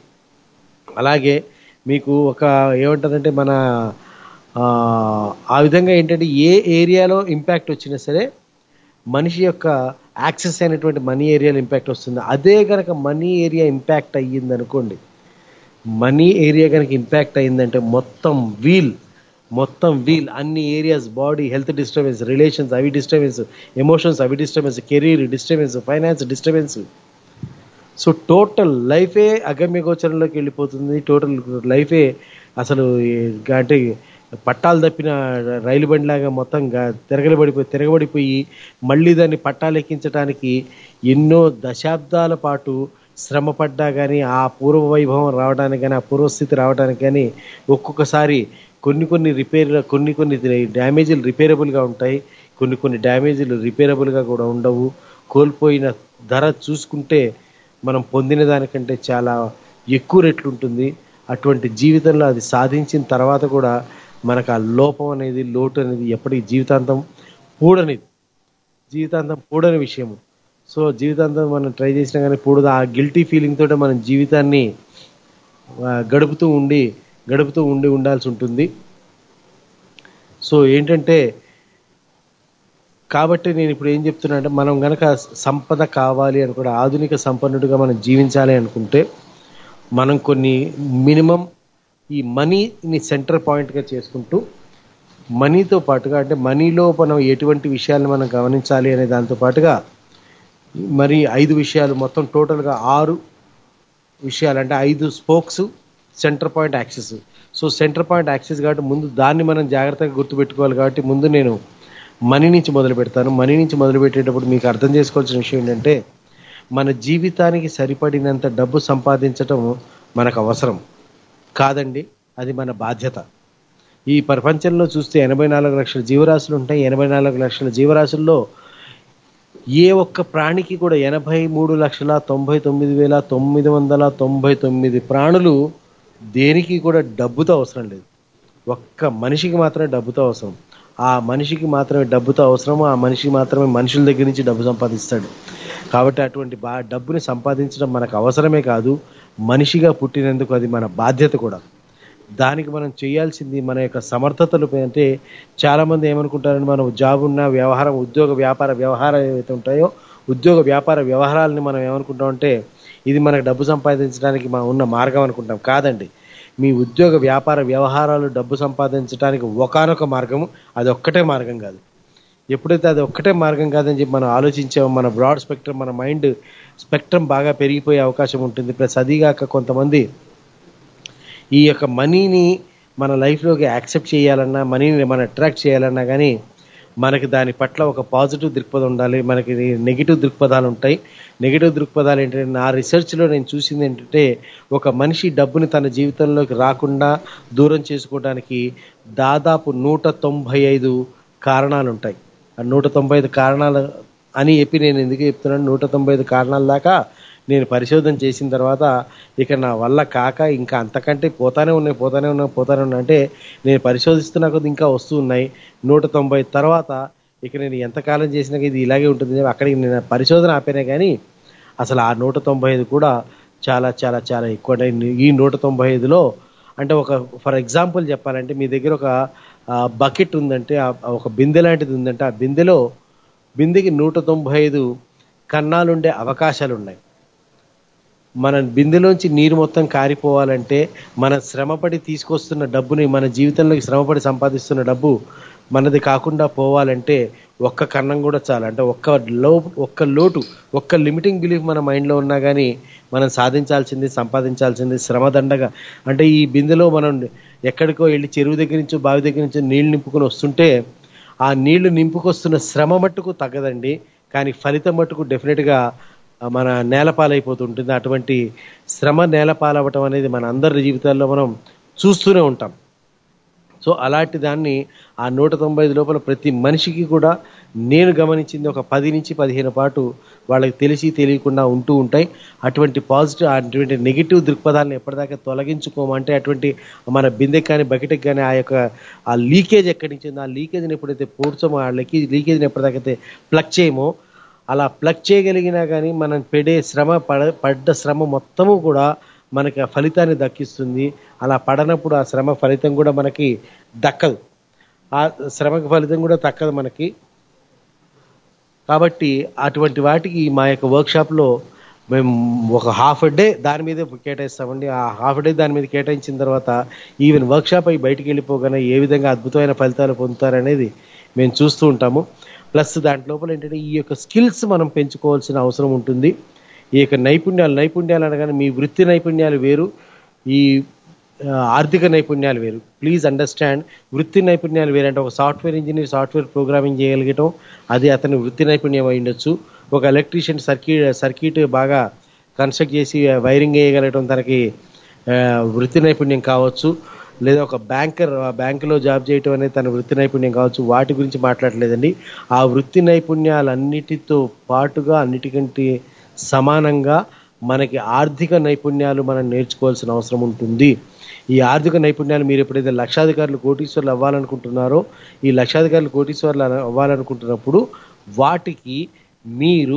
అలాగే మీకు ఒక ఏమంటారంటే, మన ఆ విధంగా ఏంటంటే ఏ ఏరియాలో ఇంపాక్ట్ వచ్చినా సరే మనిషి యొక్క యాక్సెస్ అయినటువంటి మనీ ఏరియాలో ఇంపాక్ట్ వస్తుంది. అదే కనుక మనీ ఏరియా ఇంపాక్ట్ అయ్యింది అనుకోండి, మనీ ఏరియా కనుక ఇంపాక్ట్ అయిందంటే మొత్తం వీల్ అన్ని areas, body health disturbance, relations అవి డిస్టర్బెన్స్, ఎమోషన్స్ అవి disturbance, career disturbance, finance disturbance. So total లైఫే అగమ్యగోచరంలోకి వెళ్ళిపోతుంది. టోటల్ లైఫే అసలు అంటే పట్టాలు తప్పిన రైలు బండిలాగా మొత్తం తిరగబడిపోయి మళ్ళీ దాన్ని పట్టాలెక్కించడానికి ఎన్నో దశాబ్దాల పాటు శ్రమ పడ్డా కానీ ఆ పూర్వ వైభవం రావడానికి కానీ ఆ పూర్వస్థితి రావడానికి కానీ ఒక్కొక్కసారి కొన్ని డ్యామేజీలు రిపేరబుల్గా ఉంటాయి, కొన్ని డ్యామేజీలు రిపేరబుల్గా కూడా ఉండవు. కోల్పోయిన ధర చూసుకుంటే మనం పొందిన దానికంటే చాలా ఎక్కువ రెట్లు ఉంటుంది. అటువంటి జీవితంలో అది సాధించిన తర్వాత కూడా మనకు ఆ లోపం అనేది, లోటు అనేది ఎప్పటికీ జీవితాంతం పూడని విషయము. సో జీవితాంతం మనం ట్రై చేసినా కానీ పూడదు. ఆ గిల్టీ ఫీలింగ్ తోటే మనం జీవితాన్ని గడుపుతూ ఉండాల్సి ఉంటుంది. సో ఏంటంటే కాబట్టి నేను ఇప్పుడు ఏం చెప్తున్నా అంటే, మనం గనక సంపద కావాలి అని కూడా ఆధునిక సంపన్నుడిగా మనం జీవించాలి అనుకుంటే మనం కొన్ని మినిమం ఈ మనీని సెంటర్ పాయింట్గా చేసుకుంటూ, మనీతో పాటుగా అంటే మనీలో మనం ఎటువంటి విషయాలను మనం గమనించాలి అనే దాంతో పాటుగా మరి 5 విషయాలు, మొత్తం టోటల్గా 6 విషయాలు అంటే 5 spokes, centre point, axis. So centre point axis కాబట్టి ముందు దాన్ని మనం జాగ్రత్తగా గుర్తుపెట్టుకోవాలి. కాబట్టి ముందు నేను మనీ నుంచి మొదలు పెడతాను. మనీ నుంచి మొదలు పెట్టేటప్పుడు మీకు అర్థం చేసుకోవాల్సిన విషయం ఏంటంటే, మన జీవితానికి సరిపడినంత డబ్బు సంపాదించటం మనకు అవసరం కాదండి, అది మన బాధ్యత. ఈ ప్రపంచంలో చూస్తే 84 లక్షల జీవరాశులు ఉంటాయి. 84 లక్షల జీవరాశుల్లో ఏ ఒక్క ప్రాణికి కూడా 83,99,999 ప్రాణులు దేనికి కూడా డబ్బుతో అవసరం లేదు. ఒక్క మనిషికి మాత్రమే డబ్బుతో అవసరం. ఆ మనిషికి మాత్రమే డబ్బుతో అవసరము. ఆ మనిషికి మాత్రమే మనుషుల దగ్గర నుంచి డబ్బు సంపాదిస్తాడు. కాబట్టి అటువంటి డబ్బుని సంపాదించడం మనకు అవసరమే కాదు, మనిషిగా పుట్టినందుకు అది మన బాధ్యత కూడా. దానికి మనం చేయాల్సింది మన యొక్క సమర్థతలు. అంటే చాలామంది ఏమనుకుంటారని, మనం జాబ్ ఉన్న వ్యవహారం, ఉద్యోగ వ్యాపార వ్యవహారాలు ఏవైతే ఉంటాయో, ఉద్యోగ వ్యాపార వ్యవహారాలని మనం ఏమనుకుంటామంటే ఇది మనకు డబ్బు సంపాదించడానికి ఉన్న మార్గం అనుకుంటాం. కాదండి, మీ ఉద్యోగ వ్యాపార వ్యవహారాలు డబ్బు సంపాదించడానికి ఒకానొక మార్గము, అది ఒక్కటే మార్గం కాదు. ఎప్పుడైతే అది ఒక్కటే మార్గం కాదని చెప్పి మనం ఆలోచించామో, మన బ్రాడ్ స్పెక్ట్రమ్, మన మైండ్ స్పెక్ట్రమ్ బాగా పెరిగిపోయే అవకాశం ఉంటుంది. ప్లస్ అదిగాక కొంతమంది ఈ యొక్క మనీని మన లైఫ్లోకి యాక్సెప్ట్ చేయాలన్నా, మనీని మనం అట్రాక్ట్ చేయాలన్నా కానీ మనకి దాని పట్ల ఒక పాజిటివ్ దృక్పథం ఉండాలి. మనకి నెగిటివ్ దృక్పథాలు ఉంటాయి. నెగిటివ్ దృక్పథాలు ఏంటంటే, నా రీసెర్చ్లో నేను చూసింది ఏంటంటే, ఒక మనిషి డబ్బుని తన జీవితంలోకి రాకుండా దూరం చేసుకోవడానికి దాదాపు 195 కారణాలు ఉంటాయి. ఆ 195 కారణాలు అని చెప్పి నేను ఎందుకు చెప్తున్నాను, 195 కారణాల దాకా నేను పరిశోధన చేసిన తర్వాత ఇక నా వల్ల కాక ఇంకా అంతకంటే పోతానే ఉన్నాయి అంటే నేను పరిశోధిస్తున్నా కొద్ది ఇంకా వస్తూ ఉన్నాయి. 190 తర్వాత ఇక నేను ఎంతకాలం చేసినా ఇది ఇలాగే ఉంటుంది. అక్కడికి నేను పరిశోధన ఆపేనే కానీ అసలు ఆ 195 కూడా చాలా చాలా చాలా ఎక్కువ. ఈ 195లో అంటే ఒక ఫర్ ఎగ్జాంపుల్ చెప్పాలంటే, మీ దగ్గర ఒక బకెట్ ఉందంటే, ఒక బిందె లాంటిది ఉందంటే, ఆ బిందెకి 195 కన్నాలుండే అవకాశాలు ఉన్నాయి. మన బిందెలోంచి నీరు మొత్తం కారిపోవాలంటే, మన శ్రమపడి తీసుకొస్తున్న డబ్బుని, మన జీవితంలోకి శ్రమపడి సంపాదిస్తున్న డబ్బు మనది కాకుండా పోవాలంటే ఒక్క కన్నం కూడా చాలు. అంటే ఒక్క లోటు, ఒక్క లిమిటింగ్ బిలీఫ్ మన మైండ్లో ఉన్నా కానీ మనం సాధించాల్సింది, సంపాదించాల్సింది శ్రమదండగా. అంటే ఈ బిందెలో మనం ఎక్కడికో వెళ్ళి చెరువు దగ్గర నుంచి, బావి దగ్గర నుంచి నీళ్లు నింపుకొని వస్తుంటే, ఆ నీళ్లు నింపుకొస్తున్న శ్రమ మట్టుకు తగ్గదండి, కానీ ఫలితం మట్టుకు డెఫినెట్గా మన నేలపాలైపోతుంటుంది. అటువంటి శ్రమ నేలపాలవ్వటం అనేది మన అందరి జీవితాల్లో మనం చూస్తూనే ఉంటాం. సో అలాంటి దాన్ని ఆ 195 లోపల ప్రతి మనిషికి కూడా నేను గమనించింది ఒక 10 నుంచి 15 పాటు వాళ్ళకి తెలిసి తెలియకుండా ఉంటూ ఉంటాయి. అటువంటి నెగిటివ్ దృక్పథాలను ఎప్పటిదాకా తొలగించుకోమంటే, అటువంటి మన బిందెకి కానీ బకెట్కి కానీ ఆ లీకేజ్ ఎక్కడి నుంచి ఉంది, ఆ లీకేజ్ని ఎప్పుడైతే పూడ్చామో, ఆ లీకేజ్ని ఎప్పటిదాకైతే ప్లగ్ చేయమో, అలా ప్లగ్ చేయగలిగినా కానీ మనం పడ్డ శ్రమ మొత్తము కూడా మనకి ఆ ఫలితాన్ని దక్కిస్తుంది. అలా పడనప్పుడు ఆ శ్రమ ఫలితం కూడా మనకి దక్కదు, ఆ శ్రమకి ఫలితం కూడా దక్కదు మనకి. కాబట్టి అటువంటి వాటికి మా యొక్క వర్క్షాప్లో మేము ఒక హాఫ్ డే దాని మీదే కేటాయిస్తామండి. ఆ హాఫ్ డే దాని మీద కేటాయించిన తర్వాత ఈవెన్ వర్క్షాప్ అయి బయటికి వెళ్ళిపోగానే ఏ విధంగా అద్భుతమైన ఫలితాలు పొందుతారనేది మేము చూస్తూ ఉంటాము. ప్లస్ దాంట్ లోపల ఏంటంటే ఈ యొక్క స్కిల్స్ మనం పెంచుకోవాల్సిన అవసరం ఉంటుంది. ఈ యొక్క నైపుణ్యాలు అనగానే మీ వృత్తి నైపుణ్యాలు వేరు, ఈ ఆర్థిక నైపుణ్యాలు వేరు. Please understand. వృత్తి నైపుణ్యాలు వేరంటే ఒక సాఫ్ట్వేర్ ఇంజనీర్ సాఫ్ట్వేర్ ప్రోగ్రామింగ్ చేయగలగటం అది అతని వృత్తి నైపుణ్యం అయి ఉండొచ్చు. ఒక ఎలక్ట్రీషియన్ సర్క్యూట్ బాగా కన్స్ట్రక్ట్ చేసి వైరింగ్ చేయగలగటం తనకి వృత్తి నైపుణ్యం కావచ్చు. లేదా ఒక బ్యాంకులో జాబ్ చేయటం అనేది తన వృత్తి నైపుణ్యం కావచ్చు. వాటి గురించి మాట్లాడలేదండి. ఆ వృత్తి నైపుణ్యాలన్నిటితో పాటుగా అన్నిటికంటే సమానంగా మనకి ఆర్థిక నైపుణ్యాలు మనం నేర్చుకోవాల్సిన అవసరం ఉంటుంది. ఈ ఆర్థిక నైపుణ్యాలు మీరు ఎప్పుడైతే లక్షాధికారులు కోటీశ్వర్లు అవ్వాలనుకుంటున్నారో, ఈ లక్షాధికారులు కోటీశ్వర్లు అవ్వాలనుకుంటున్నప్పుడు వాటికి మీరు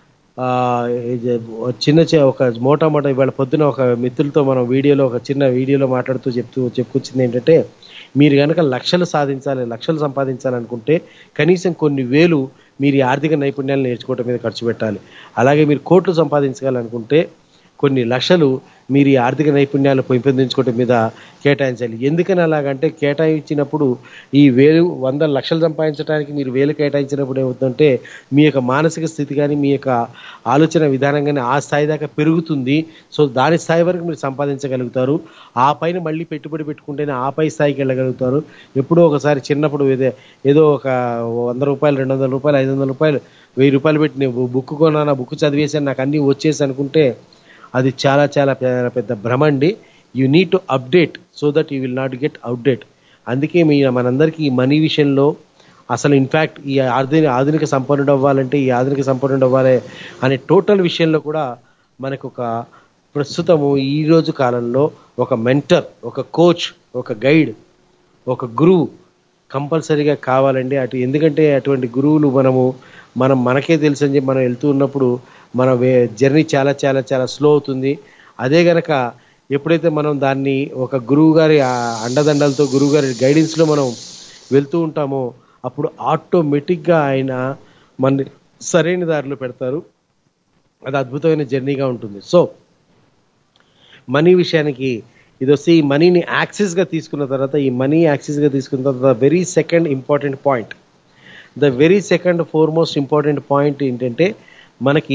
ఒక మోటామోటా ఇవాళ పొద్దున ఒక మిత్రులతో మనం ఒక చిన్న వీడియోలో మాట్లాడుతూ చెప్పుకొచ్చింది ఏంటంటే, మీరు కనుక లక్షలు సంపాదించాలనుకుంటే కనీసం కొన్ని వేలు మీరు ఈ ఆర్థిక నైపుణ్యాలు నేర్చుకోవడం మీద ఖర్చు పెట్టాలి. అలాగే మీరు కోట్లు సంపాదించాలనుకుంటే కొన్ని లక్షలు మీరు ఈ ఆర్థిక నైపుణ్యాలు పెంపొందించుకోవడం మీద కేటాయించాలి. ఎందుకని అలాగంటే, కేటాయించినప్పుడు ఈ 100 లక్షలు సంపాదించడానికి మీరు 1000 కేటాయించినప్పుడు ఏమవుతుందంటే మీ యొక్క మానసిక స్థితి కానీ మీ యొక్క ఆలోచన విధానం కానీ ఆ స్థాయి దాకా పెరుగుతుంది. సో దాని స్థాయి వరకు మీరు సంపాదించగలుగుతారు. ఆ పైన మళ్ళీ పెట్టుబడి పెట్టుకుంటేనే ఆ పై స్థాయికి వెళ్ళగలుగుతారు. ఎప్పుడో ఒకసారి చిన్నప్పుడు ఏదో ఒక 100 రూపాయలు, 200 రూపాయలు, 500 రూపాయలు, 1000 రూపాయలు పెట్టి నేను బుక్ కొన్నాను, బుక్ చదివేసాను, నాకు అన్నీ వచ్చేసి అనుకుంటే అది చాలా చాలా పెద్ద భ్రమ అండి. You need to update so that you will not get outdate. అందుకే మనందరికీ ఈ మనీ విషయంలో అసలు ఇన్ఫ్యాక్ట్ ఈ ఆధునిక సంపన్నుడు అవ్వాలంటే ఈ ఆధునిక సంపన్నుడు అవ్వాలి అనే టోటల్ విషయంలో కూడా మనకు ఒక ప్రస్తుతము ఈ రోజు కాలంలో ఒక మెంటర్, ఒక కోచ్, ఒక గైడ్, ఒక గురువు కంపల్సరీగా కావాలండి. ఎందుకంటే అటువంటి గురువులు మనకే తెలుసు అని చెప్పి మనం వెళ్తూ ఉన్నప్పుడు మన జర్నీ చాలా చాలా చాలా స్లో అవుతుంది. అదే గనక ఎప్పుడైతే మనం దాన్ని ఒక గురువు గారి అండదండలతో, గురువు గారి గైడెన్స్లో మనం వెళ్తూ ఉంటామో అప్పుడు ఆటోమేటిక్గా ఆయన మన సరైన దారిలో పెడతారు. అది అద్భుతమైన జర్నీగా ఉంటుంది. సో మనీ విషయానికి ఇది వస్తే, ఈ మనీని యాక్సెస్గా తీసుకున్న తర్వాత very second important point, the very second foremost important point ఏంటంటే మనకి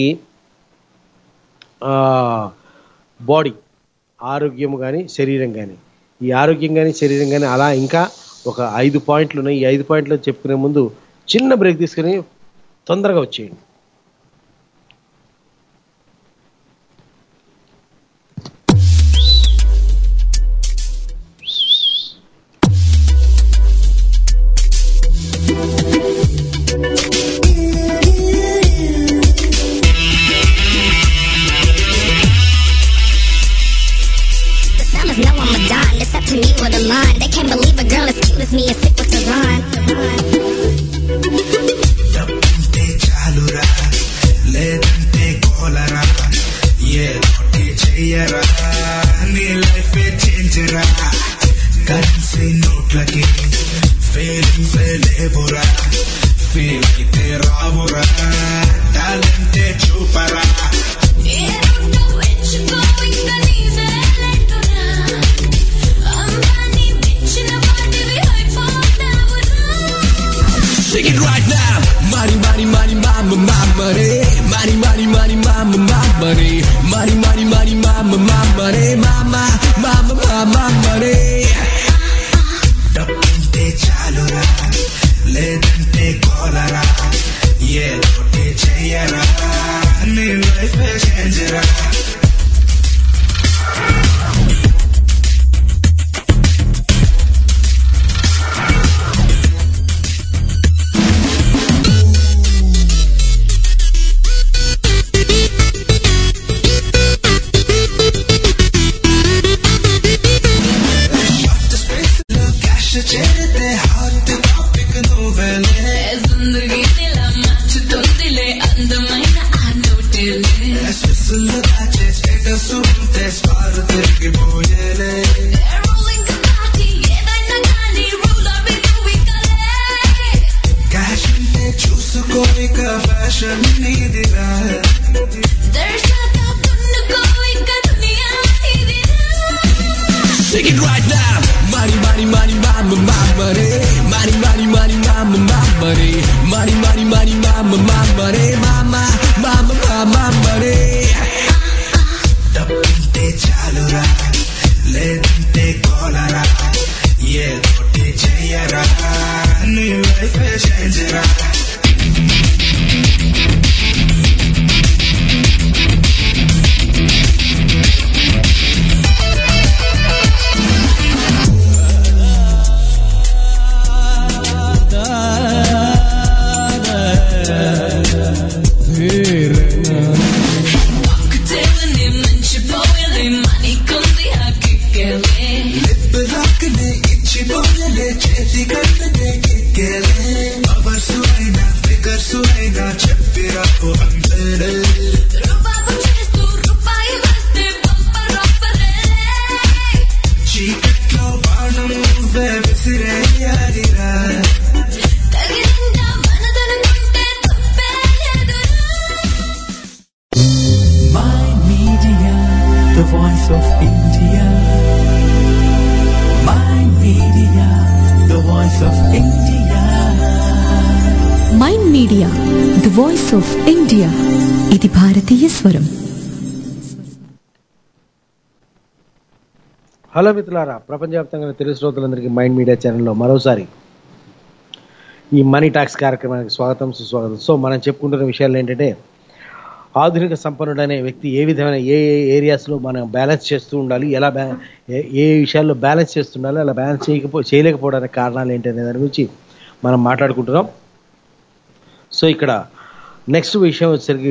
బాడీ, ఆరోగ్యం కానీ శరీరం కానీ, ఈ ఆరోగ్యం కానీ శరీరం కానీ అలా ఇంకా ఒక 5 పాయింట్లు ఉన్నాయి. ఈ 5 పాయింట్లు చెప్పుకునే ముందు చిన్న బ్రేక్ తీసుకుని తొందరగా వచ్చేయండి. There's nothing Take it right now. Money, money, money, mama, money. Money, money, money, mama, money. Money, money, money, mama, money. Mama, mama, mama, money. Dabbinte chalura, ledinte kolara. Ye tote cheyara, nee life change ra. Mind media the voice of India. ఇది భారతీయ స్వరం. హలో మిత్రులారా, ప్రపంచవ్యాప్తంగా తెలుగు శ్రోతలందరికీ మైండ్ మీడియా ఛానల్లో మరోసారి ఈ మనీ టాక్స్ కార్యక్రమానికి స్వాగతం, సుస్వాగతం. సో మనం చెప్పుకుంటున్న విషయాలు ఏంటంటే, ఆధునిక సంపన్నుడనే వ్యక్తి ఏ విధమైన ఏ ఏరియాస్లో మనం బ్యాలెన్స్ చేస్తూ ఉండాలి, ఎలా ఏ విషయాల్లో బ్యాలెన్స్ చేస్తుండాలి, అలా బ్యాలెన్స్ చేయలేకపోవడానికి కారణాలు ఏంటి అనే దాని గురించి మనం మాట్లాడుకుంటున్నాం. సో ఇక్కడ నెక్స్ట్ విషయం వచ్చేసరికి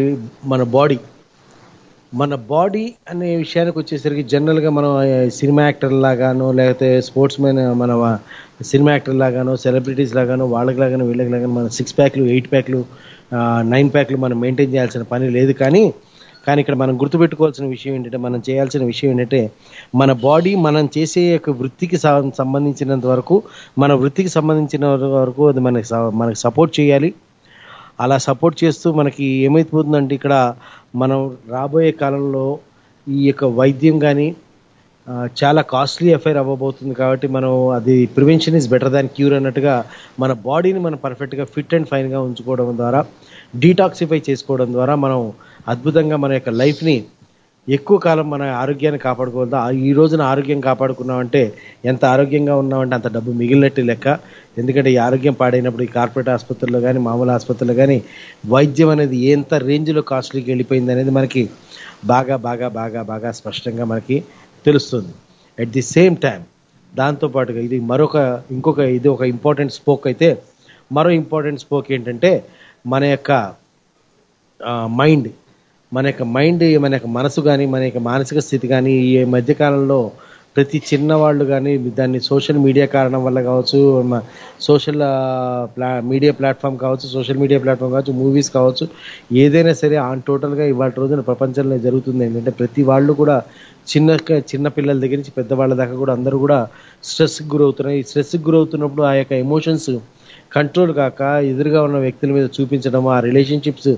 మన బాడీ అనే విషయానికి వచ్చేసరికి జనరల్గా మనం సినిమా యాక్టర్ లాగానో, లేకపోతే స్పోర్ట్స్ మెన్ మన సినిమా యాక్టర్ లాగానో, సెలబ్రిటీస్ లాగానో, వాళ్ళకి లాగానో వీళ్ళకి లాగానో మన 6 ప్యాక్లు 8 ప్యాక్లు 9 ప్యాక్లు మనం మెయింటైన్ చేయాల్సిన పని లేదు. కానీ ఇక్కడ మనం గుర్తుపెట్టుకోవాల్సిన విషయం ఏంటంటే, మనం చేయాల్సిన విషయం ఏంటంటే, మన బాడీ మనం చేసే యొక్క వృత్తికి సంబంధించినంత వరకు, మన వృత్తికి సంబంధించిన వరకు అది మనకి సపోర్ట్ చేయాలి. అలా సపోర్ట్ చేస్తూ మనకి ఏమైపోతుందంటే, ఇక్కడ మనం రాబోయే కాలంలో ఈ యొక్క వైద్యం కానీ చాలా కాస్ట్లీ అఫైర్ అవ్వబోతుంది. కాబట్టి మనం అది prevention is better than cure అన్నట్టుగా మన బాడీని మనం పర్ఫెక్ట్గా ఫిట్ అండ్ ఫైన్గా ఉంచుకోవడం ద్వారా, డీటాక్సిఫై చేసుకోవడం ద్వారా మనం అద్భుతంగా మన యొక్క లైఫ్ని ఎక్కువ కాలం మన ఆరోగ్యాన్ని కాపాడుకోవద్దా. ఈ రోజున ఆరోగ్యం కాపాడుకున్నామంటే, ఎంత ఆరోగ్యంగా ఉన్నామంటే అంత డబ్బు మిగిలినట్టు లెక్క. ఎందుకంటే ఈ ఆరోగ్యం పాడైనప్పుడు ఈ కార్పొరేట్ ఆసుపత్రుల్లో కానీ, మామూలు ఆసుపత్రుల్లో కానీ వైద్యం అనేది ఎంత రేంజ్లో కాస్ట్లీకి వెళ్ళిపోయింది అనేది మనకి బాగా బాగా బాగా బాగా స్పష్టంగా మనకి తెలుస్తుంది. అట్ ది సేమ్ టైం దాంతోపాటుగా ఇది ఇది ఒక ఇంపార్టెంట్ స్పోక్ అయితే, మరో ఇంపార్టెంట్ స్పోక్ ఏంటంటే మన యొక్క మైండ్, మన యొక్క మనసు కానీ, మన యొక్క మానసిక స్థితి కానీ ఈ మధ్యకాలంలో ప్రతి చిన్నవాళ్ళు కానీ దాన్ని సోషల్ మీడియా కారణం వల్ల కావచ్చు, సోషల్ మీడియా ప్లాట్ఫామ్ కావచ్చు, మూవీస్ కావచ్చు, ఏదైనా సరే టోటల్గా ఇవాళ రోజున ప్రపంచంలో జరుగుతుంది ఏంటంటే, ప్రతి వాళ్ళు కూడా చిన్న పిల్లల దగ్గర నుంచి పెద్దవాళ్ళ దాకా కూడా అందరూ కూడా స్ట్రెస్కి గురవుతున్నారు. ఈ స్ట్రెస్కి గురవుతున్నప్పుడు ఆ యొక్క ఎమోషన్స్ కంట్రోల్ కాక ఎదురుగా ఉన్న వ్యక్తుల మీద చూపించడం, ఆ రిలేషన్షిప్స్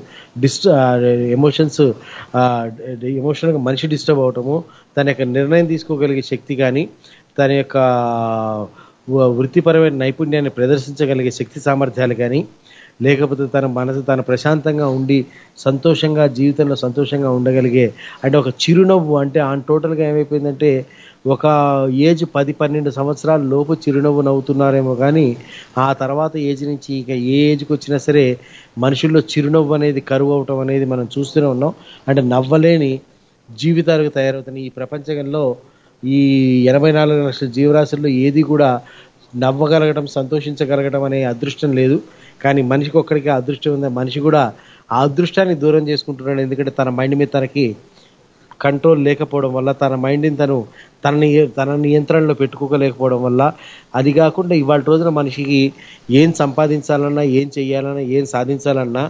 ఎమోషనల్గా మనిషి డిస్టర్బ్ అవటము, తన యొక్క నిర్ణయం తీసుకోగలిగే శక్తి కానీ, తన యొక్క వృత్తిపరమైన నైపుణ్యాన్ని ప్రదర్శించగలిగే శక్తి సామర్థ్యాలు కానీ, లేకపోతే తన ప్రశాంతంగా ఉండి సంతోషంగా జీవితంలో సంతోషంగా ఉండగలిగే అంటే ఒక చిరునవ్వు అంటే టోటల్గా ఏమైపోయిందంటే, ఒక ఏజ్ 10-12 సంవత్సరాల లోపు చిరునవ్వు నవ్వుతున్నారేమో కానీ ఆ తర్వాత ఏజ్ నుంచి ఇక ఏ ఏజ్కి వచ్చినా సరే మనుషుల్లో చిరునవ్వు అనేది కరువు అవటం అనేది మనం చూస్తూనే ఉన్నాం. అంటే నవ్వలేని జీవితాలకు తయారవుతున్నాయి ఈ ప్రపంచంలో. ఈ 84 లక్షల జీవరాశుల్లో ఏది కూడా నవ్వగలగడం, సంతోషించగలగడం అనే అదృష్టం లేదు. కానీ మనిషికి ఒక్కడికి అదృష్టం ఉంది. మనిషి కూడా ఆ అదృష్టాన్ని దూరం చేసుకుంటున్నాడు. ఎందుకంటే తన మైండ్ మీద తనకి కంట్రోల్ లేకపోవడం వల్ల, తన మైండ్ని తన నియంత్రణలో పెట్టుకోలేకపోవడం వల్ల, అది కాకుండా ఇవాళ రోజున మనిషికి ఏం సంపాదించాలన్నా, ఏం చెయ్యాలన్నా, ఏం సాధించాలన్నా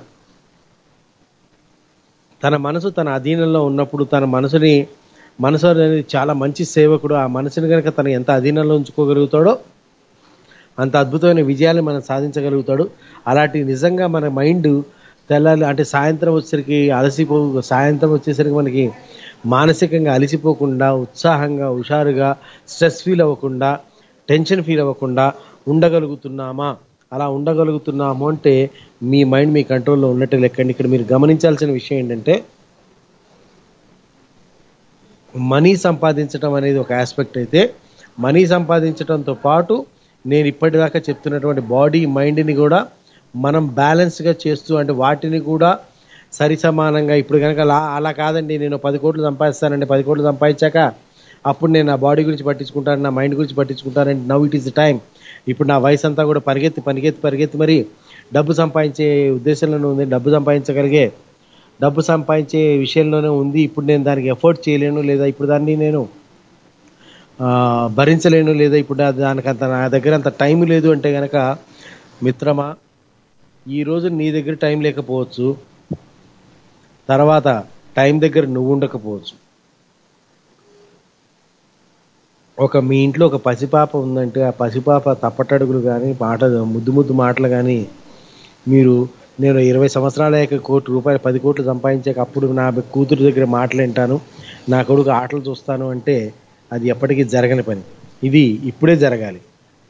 తన మనసు తన అధీనంలో ఉన్నప్పుడు, తన మనసు అనేది చాలా మంచి సేవకుడు. ఆ మనసుని కనుక తను ఎంత అధీనంలో ఉంచుకోగలుగుతాడో అంత అద్భుతమైన విజయాలు మనం సాధించగలుగుతాడు. అలాంటి నిజంగా మన మైండ్ తెల్లాలి అంటే సాయంత్రం వచ్చేసరికి సాయంత్రం వచ్చేసరికి మనకి మానసికంగా అలసిపోకుండా, ఉత్సాహంగా, హుషారుగా, స్ట్రెస్ ఫీల్ అవ్వకుండా, టెన్షన్ ఫీల్ అవ్వకుండా ఉండగలుగుతున్నామా? అలా ఉండగలుగుతున్నాము అంటే మీ మైండ్ మీ కంట్రోల్లో ఉన్నట్టే లెక్కండి. ఇక్కడ మీరు గమనించాల్సిన విషయం ఏంటంటే, మనీ సంపాదించడం అనేది ఒక ఆస్పెక్ట్ అయితే, మనీ సంపాదించడంతో పాటు నేను ఇప్పటిదాకా చెప్తున్నటువంటి బాడీ మైండ్ని కూడా మనం బ్యాలెన్స్గా చేస్తూ, అంటే వాటిని కూడా సరి సమానంగా, ఇప్పుడు కనుక అలా కాదండి, నేను 10 కోట్లు సంపాదిస్తానండి, 10 కోట్లు సంపాదించాక అప్పుడు నేను నా బాడీ గురించి పట్టించుకుంటాను, నా మైండ్ గురించి పట్టించుకుంటానండి. Now it is the time. ఇప్పుడు నా వయసు అంతా కూడా పరిగెత్తి మరి డబ్బు సంపాదించే ఉద్దేశంలోనే ఉంది, డబ్బు సంపాదించే విషయంలోనే ఉంది. ఇప్పుడు నేను దానికి ఎఫర్ట్ చేయలేను, లేదా ఇప్పుడు దాన్ని నేను భరించలేను, లేదా ఇప్పుడు దానికి నా దగ్గర అంత టైం లేదు అంటే కనుక, మిత్రమా, ఈరోజు నీ దగ్గర టైం లేకపోవచ్చు, తర్వాత టైం దగ్గర నువ్వు ఉండకపోవచ్చు. మీ ఇంట్లో ఒక పసిపాప ఉందంటే ఆ పసిపాప తప్పటడుగులు కానీ, ముద్దు మాటలు కానీ, నేను 20 సంవత్సరాల అయ్యాక ₹1 10 కోట్లు సంపాదించాక అప్పుడు నా కూతురు దగ్గర మాటలు వింటాను, నా కొడుకు ఆటలు చూస్తాను అంటే అది ఎప్పటికీ జరగని పని. ఇది ఇప్పుడే జరగాలి.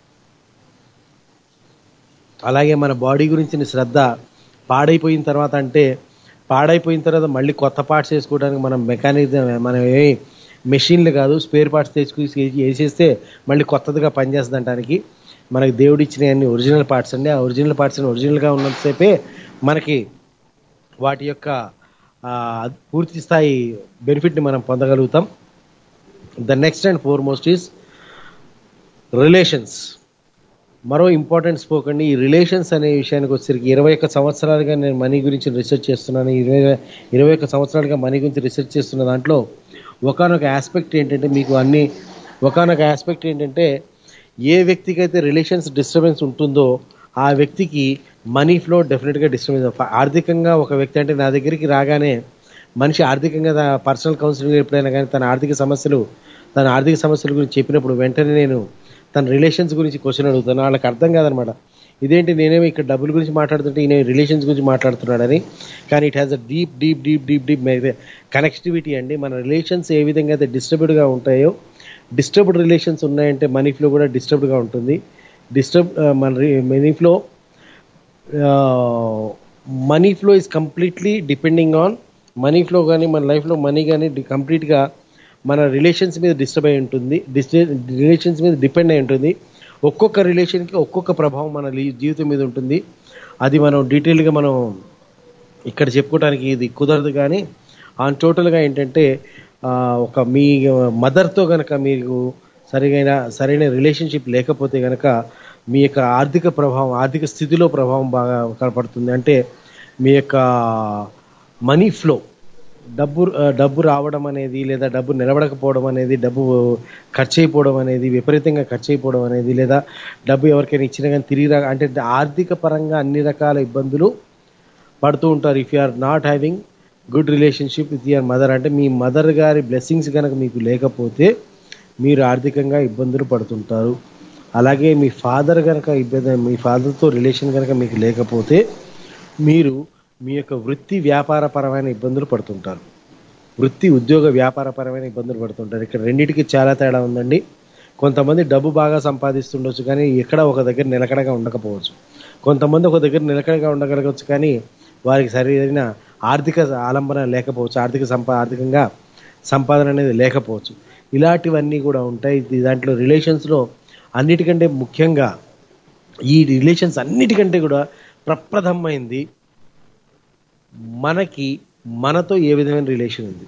అలాగే మన బాడీ గురించిన శ్రద్ధ పాడైపోయిన తర్వాత మళ్ళీ కొత్త పార్ట్స్ వేసుకోవడానికి మనం మెషిన్లు కాదు, స్పేర్ పార్ట్స్ తెచ్చుకుని వేసేస్తే మళ్ళీ కొత్తదిగా పనిచేస్తుందనడానికి మనకి దేవుడు ఇచ్చిన అన్ని ఒరిజినల్ పార్ట్స్ అండి. ఆ ఒరిజినల్ పార్ట్స్ ఒరిజినల్గా ఉన్నంతసేపే మనకి వాటి యొక్క పూర్తి స్థాయి బెనిఫిట్ని మనం పొందగలుగుతాం. The next and foremost is relations. మరో ఇంపార్టెంట్ స్పోక్ అండి. ఈ రిలేషన్స్ అనే విషయానికి వచ్చేసరికి 21 సంవత్సరాలుగా నేను మనీ గురించి రీసెర్చ్ చేస్తున్నాను. 21 సంవత్సరాలుగా మనీ గురించి రీసెర్చ్ చేస్తున్న దాంట్లో ఒకానొక ఆస్పెక్ట్ ఏంటంటే ఏ వ్యక్తికి అయితే రిలేషన్స్ డిస్టర్బెన్స్ ఉంటుందో ఆ వ్యక్తికి మనీ ఫ్లో డెఫినెట్గా డిస్టర్బెన్స్. ఆర్థికంగా ఒక వ్యక్తి అంటే నా దగ్గరికి రాగానే మనిషి ఆర్థికంగా పర్సనల్ కౌన్సిలింగ్ ఎప్పుడైనా కానీ తన ఆర్థిక సమస్యల గురించి చెప్పినప్పుడు వెంటనే నేను తన రిలేషన్స్ గురించి క్వశ్చన్ అడుగుతాను. వాళ్ళకి అర్థం కాదనమాట, ఇదేంటి నేనేమో ఇక్కడ డబ్బుల గురించి మాట్లాడుతుంటే ఈయన రిలేషన్స్ గురించి మాట్లాడుతున్నాడని. కానీ it has a deep deep deep deep deep connectivity అండి. మన రిలేషన్స్ ఏ విధంగా అయితే డిస్టర్బ్డ్గా ఉంటాయో, డిస్టర్బ్డ్ రిలేషన్స్ ఉన్నాయంటే మనీ ఫ్లో కూడా డిస్టర్బ్డ్గా ఉంటుంది. Money flow is completely depending on money flow. కానీ మన లైఫ్లో మనీ కానీ కంప్లీట్గా మన రిలేషన్స్ మీద రిలేషన్స్ మీద డిపెండ్ అయి ఉంటుంది. ఒక్కొక్క రిలేషన్కి ఒక్కొక్క ప్రభావం మన జీవితం మీద ఉంటుంది. అది మనం డీటెయిల్గా మనం ఇక్కడ చెప్పుకోవడానికి ఇది కుదరదు. కానీ టోటల్గా ఏంటంటే మీ మదర్తో కనుక మీకు సరైన రిలేషన్షిప్ లేకపోతే కనుక మీ యొక్క ఆర్థిక స్థితిలో ప్రభావం బాగా కనపడుతుంది. అంటే మీ యొక్క మనీ ఫ్లో, డబ్బు రావడం అనేది, లేదా డబ్బు నిలబడకపోవడం అనేది, డబ్బు ఖర్చు అయిపోవడం అనేది, విపరీతంగా ఖర్చు అయిపోవడం అనేది, లేదా డబ్బు ఎవరికైనా ఇచ్చినా కానీ తిరిగి అంటే ఆర్థిక పరంగా అన్ని రకాల ఇబ్బందులు పడుతూ ఉంటారు. If you are not having good relationship with your mother, అంటే మీ మదర్ గారి బ్లెస్సింగ్స్ కనుక మీకు లేకపోతే మీరు ఆర్థికంగా ఇబ్బందులు పడుతుంటారు. అలాగే మీ ఫాదర్తో రిలేషన్ కనుక మీకు లేకపోతే మీరు మీ యొక్క వృత్తి వ్యాపారపరమైన ఇబ్బందులు పడుతుంటారు. ఉద్యోగ వ్యాపారపరమైన ఇబ్బందులు పడుతుంటారు. ఇక్కడ రెండింటికి చాలా తేడా ఉందండి. కొంతమంది డబ్బు బాగా సంపాదిస్తుండొచ్చు కానీ ఎక్కడ ఒక దగ్గర నిలకడగా ఉండకపోవచ్చు. కొంతమంది ఒక దగ్గర నిలకడగా ఉండగలగవచ్చు కానీ వారికి సరైన ఆర్థిక ఆలంబన లేకపోవచ్చు, ఆర్థికంగా సంపాదన అనేది లేకపోవచ్చు. ఇలాంటివన్నీ కూడా ఉంటాయి. దాంట్లో రిలేషన్స్లో అన్నిటికంటే ముఖ్యంగా ఈ రిలేషన్స్ అన్నిటికంటే కూడా ప్రప్రథమైంది మనతో ఏ విధమైన రిలేషన్ ఉంది,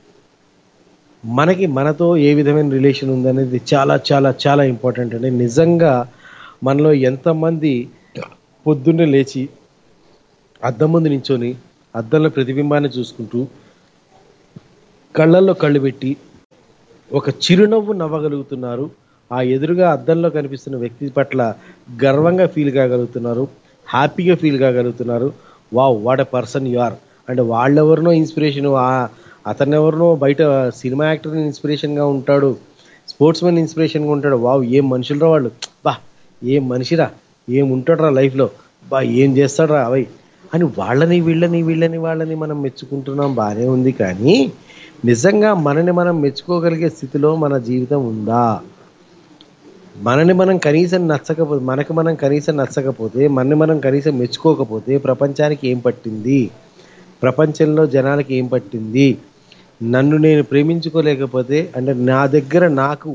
మనతో ఏ విధమైన రిలేషన్ ఉంది అనేది చాలా చాలా చాలా ఇంపార్టెంట్ అండి. నిజంగా మనలో ఎంతమంది పొద్దున్నే లేచి అద్దం ముందు నించొని అద్దంలో ప్రతిబింబాన్ని చూసుకుంటూ కళ్ళల్లో కళ్ళు పెట్టి ఒక చిరునవ్వు నవ్వగలుగుతున్నారు, ఆ ఎదురుగా అద్దంలో కనిపిస్తున్న వ్యక్తి పట్ల గర్వంగా ఫీల్ కాగలుగుతున్నారు, హ్యాపీగా ఫీల్ కాగలుగుతున్నారు. Wow, what a person you are. అంటే వాళ్ళెవరినో ఇన్స్పిరేషన్, అతను ఎవరినో బయట సినిమా యాక్టర్ ఇన్స్పిరేషన్గా ఉంటాడు, స్పోర్ట్స్ మెన్ ఇన్స్పిరేషన్గా ఉంటాడు. వావ్, ఏం మనుషులరా వాళ్ళు, బా ఏం మనిషిరా, ఏం ఉంటాడురా లైఫ్లో, బా ఏం చేస్తాడురా అవై అని వాళ్ళని మనం మెచ్చుకుంటున్నాం, బాగానే ఉంది. కానీ నిజంగా మనని మనం మెచ్చుకోగలిగే స్థితిలో మన జీవితం ఉందా? మనకి మనం కనీసం నచ్చకపోతే మనని మనం కనీసం మెచ్చుకోకపోతే ప్రపంచానికి ఏం పట్టింది? ప్రపంచంలో జనాలకి ఏం పట్టింది? నన్ను నేను ప్రేమించుకోలేకపోతే, అంటే నా దగ్గర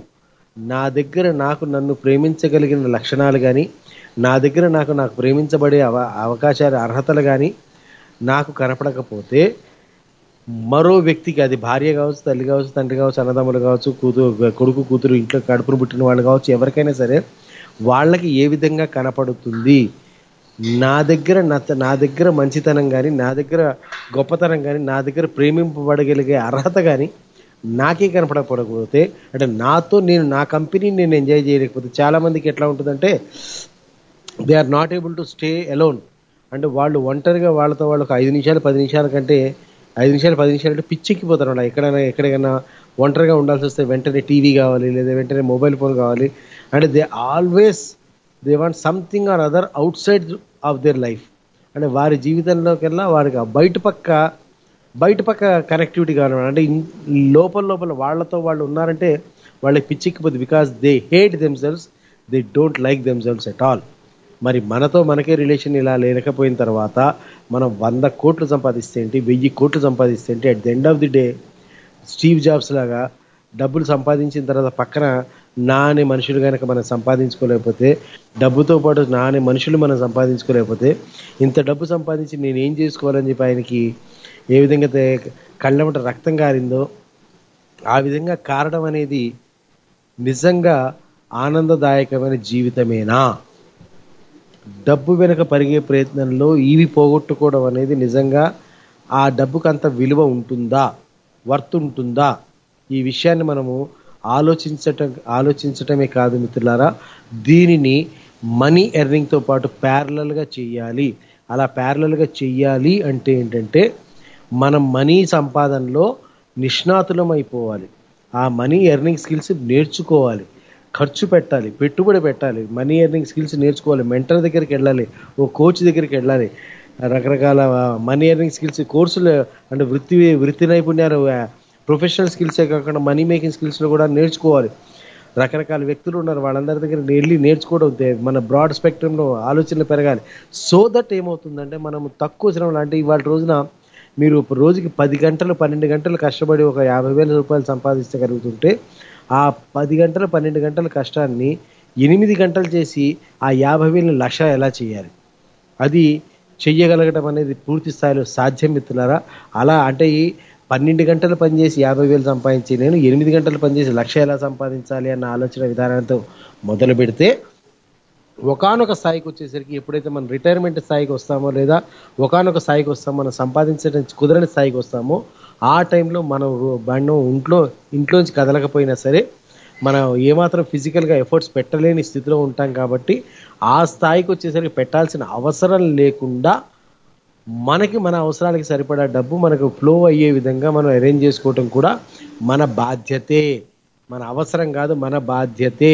నాకు నన్ను ప్రేమించగలిగిన లక్షణాలు కానీ, నా దగ్గర నాకు ప్రేమించబడే అవకాశాలు, అర్హతలు కానీ నాకు కనపడకపోతే, మరో వ్యక్తికి, అది భార్య కావచ్చు, తల్లి కావచ్చు, తండ్రి కావచ్చు, అన్నదమ్ములు కావచ్చు, కొడుకు కూతురు, ఇంట్లో కడుపును పుట్టిన వాళ్ళు కావచ్చు, ఎవరికైనా సరే వాళ్ళకి ఏ విధంగా కనపడుతుంది? నా దగ్గర మంచితనం కానీ, నా దగ్గర గొప్పతనం కానీ, నా దగ్గర ప్రేమింపబడగలిగే అర్హత కానీ నాకే కనపడకపోతే, అంటే నా కంపెనీని నేను ఎంజాయ్ చేయలేకపోతే, చాలా మందికి ఎట్లా ఉంటుందంటే they are not able to stay alone. అంటే వాళ్ళు ఒంటరిగా వాళ్ళతో వాళ్ళకి 5 నిమిషాలు 10 నిమిషాల కంటే 5 నిమిషాలు 10 నిమిషాలు అంటే పిచ్చెక్కిపోతారు. వాళ్ళు ఎక్కడికైనా ఒంటరిగా ఉండాల్సి వస్తే వెంటనే టీవీ కావాలి, లేదా వెంటనే మొబైల్ ఫోన్ కావాలి. అంటే they want something or other outside of their life. అంటే వారి జీవితంలోకెల్లా వారికి బయట పక్క కనెక్టివిటీ కావాలి. అంటే లోపల వాళ్ళతో వాళ్ళు ఉన్నారంటే వాళ్ళకి పిచ్చెక్కిపోతుంది. Because they hate themselves, they don't like themselves at all. మరి మనకే రిలేషన్ ఇలా లేకపోయిన తర్వాత మనం 100 కోట్లు సంపాదిస్తే ఏంటి, 1000 కోట్లు సంపాదిస్తే ఏంటి? At the end of the day Steve Jobs లాగా డబ్బులు సంపాదించిన తర్వాత పక్కన అనే మనుషులు కనుక మనం సంపాదించుకోలేకపోతే, డబ్బుతో పాటు అనే మనుషులు మనం సంపాదించుకోలేకపోతే, ఇంత డబ్బు సంపాదించి నేను ఏం చేసుకోవాలని చెప్పి ఆయనకి ఏ విధంగా కళ్ళమట రక్తం కారిందో, ఆ విధంగా కారడం అనేది నిజంగా ఆనందదాయకమైన జీవితమేనా? డబ్బు వెనుక పరిగే ప్రయత్నంలో ఇవి పోగొట్టుకోవడం అనేది నిజంగా ఆ డబ్బుకు అంత విలువ ఉంటుందా, వర్త్ ఉంటుందా? ఈ విషయాన్ని మనము ఆలోచించటమే కాదు మిత్రులారా, దీనిని మనీ ఎర్నింగ్తో పాటు ప్యారలల్గా చెయ్యాలి. అలా ప్యారలల్గా చెయ్యాలి అంటే ఏంటంటే, మనం మనీ సంపాదనలో నిష్ణాతులం అయిపోవాలి. ఆ మనీ ఎర్నింగ్ స్కిల్స్ నేర్చుకోవాలి, ఖర్చు పెట్టాలి, పెట్టుబడి పెట్టాలి, మనీ ఎర్నింగ్ స్కిల్స్ నేర్చుకోవాలి, మెంటర్ దగ్గరికి వెళ్ళాలి, ఓ కోచ్ దగ్గరికి వెళ్ళాలి, రకరకాల మనీ ఎర్నింగ్ స్కిల్స్ కోర్సులు, అంటే వృత్తి నైపుణ్యాలు, ప్రొఫెషనల్ స్కిల్సే కాకుండా మనీ మేకింగ్ స్కిల్స్లో కూడా నేర్చుకోవాలి. రకరకాల వ్యక్తులు ఉన్నారు, వాళ్ళందరి దగ్గర వెళ్ళి నేర్చుకోవడం, మన బ్రాడ్ స్పెక్ట్రంలో ఆలోచనలు పెరగాలి. సో దట్ ఏమవుతుందంటే, మనం తక్కువ శ్రమలో, అంటే ఇవాళ రోజున మీరు రోజుకి 10 గంటలు 12 గంటలు కష్టపడి ఒక 50,000 రూపాయలు సంపాదించగలుగుతుంటే, ఆ 10 గంటలు 12 గంటల కష్టాన్ని 8 గంటలు చేసి ఆ 50,000 లక్ష ఎలా చేయాలి? అది చెయ్యగలగడం అనేది పూర్తి స్థాయిలో సాధ్యం మిత్రులారా. అలా అంటే ఈ 12 గంటలు పనిచేసి 50,000 సంపాదించి, నేను 8 గంటలు పనిచేసి లక్ష ఎలా సంపాదించాలి అన్న ఆలోచన విధానంతో మొదలు పెడితే, ఒకానొక స్థాయికి వచ్చేసరికి, ఎప్పుడైతే మనం రిటైర్మెంట్ స్థాయికి వస్తామో, లేదా ఒకానొక స్థాయికి వస్తామో, మనం సంపాదించడం కుదరని స్థాయికి వస్తామో, ఆ టైంలో మనం ఇంట్లోంచి కదలకపోయినా సరే, మనం ఏమాత్రం ఫిజికల్గా ఎఫర్ట్స్ పెట్టలేని స్థితిలో ఉంటాం. కాబట్టి ఆ స్థాయికి వచ్చేసరికి పెట్టాల్సిన అవసరం లేకుండా మనకి మన అవసరాలకి సరిపడా డబ్బు మనకు ఫ్లో అయ్యే విధంగా మనం అరేంజ్ చేసుకోవటం కూడా మన బాధ్యతే. మన అవసరం కాదు, మన బాధ్యతే.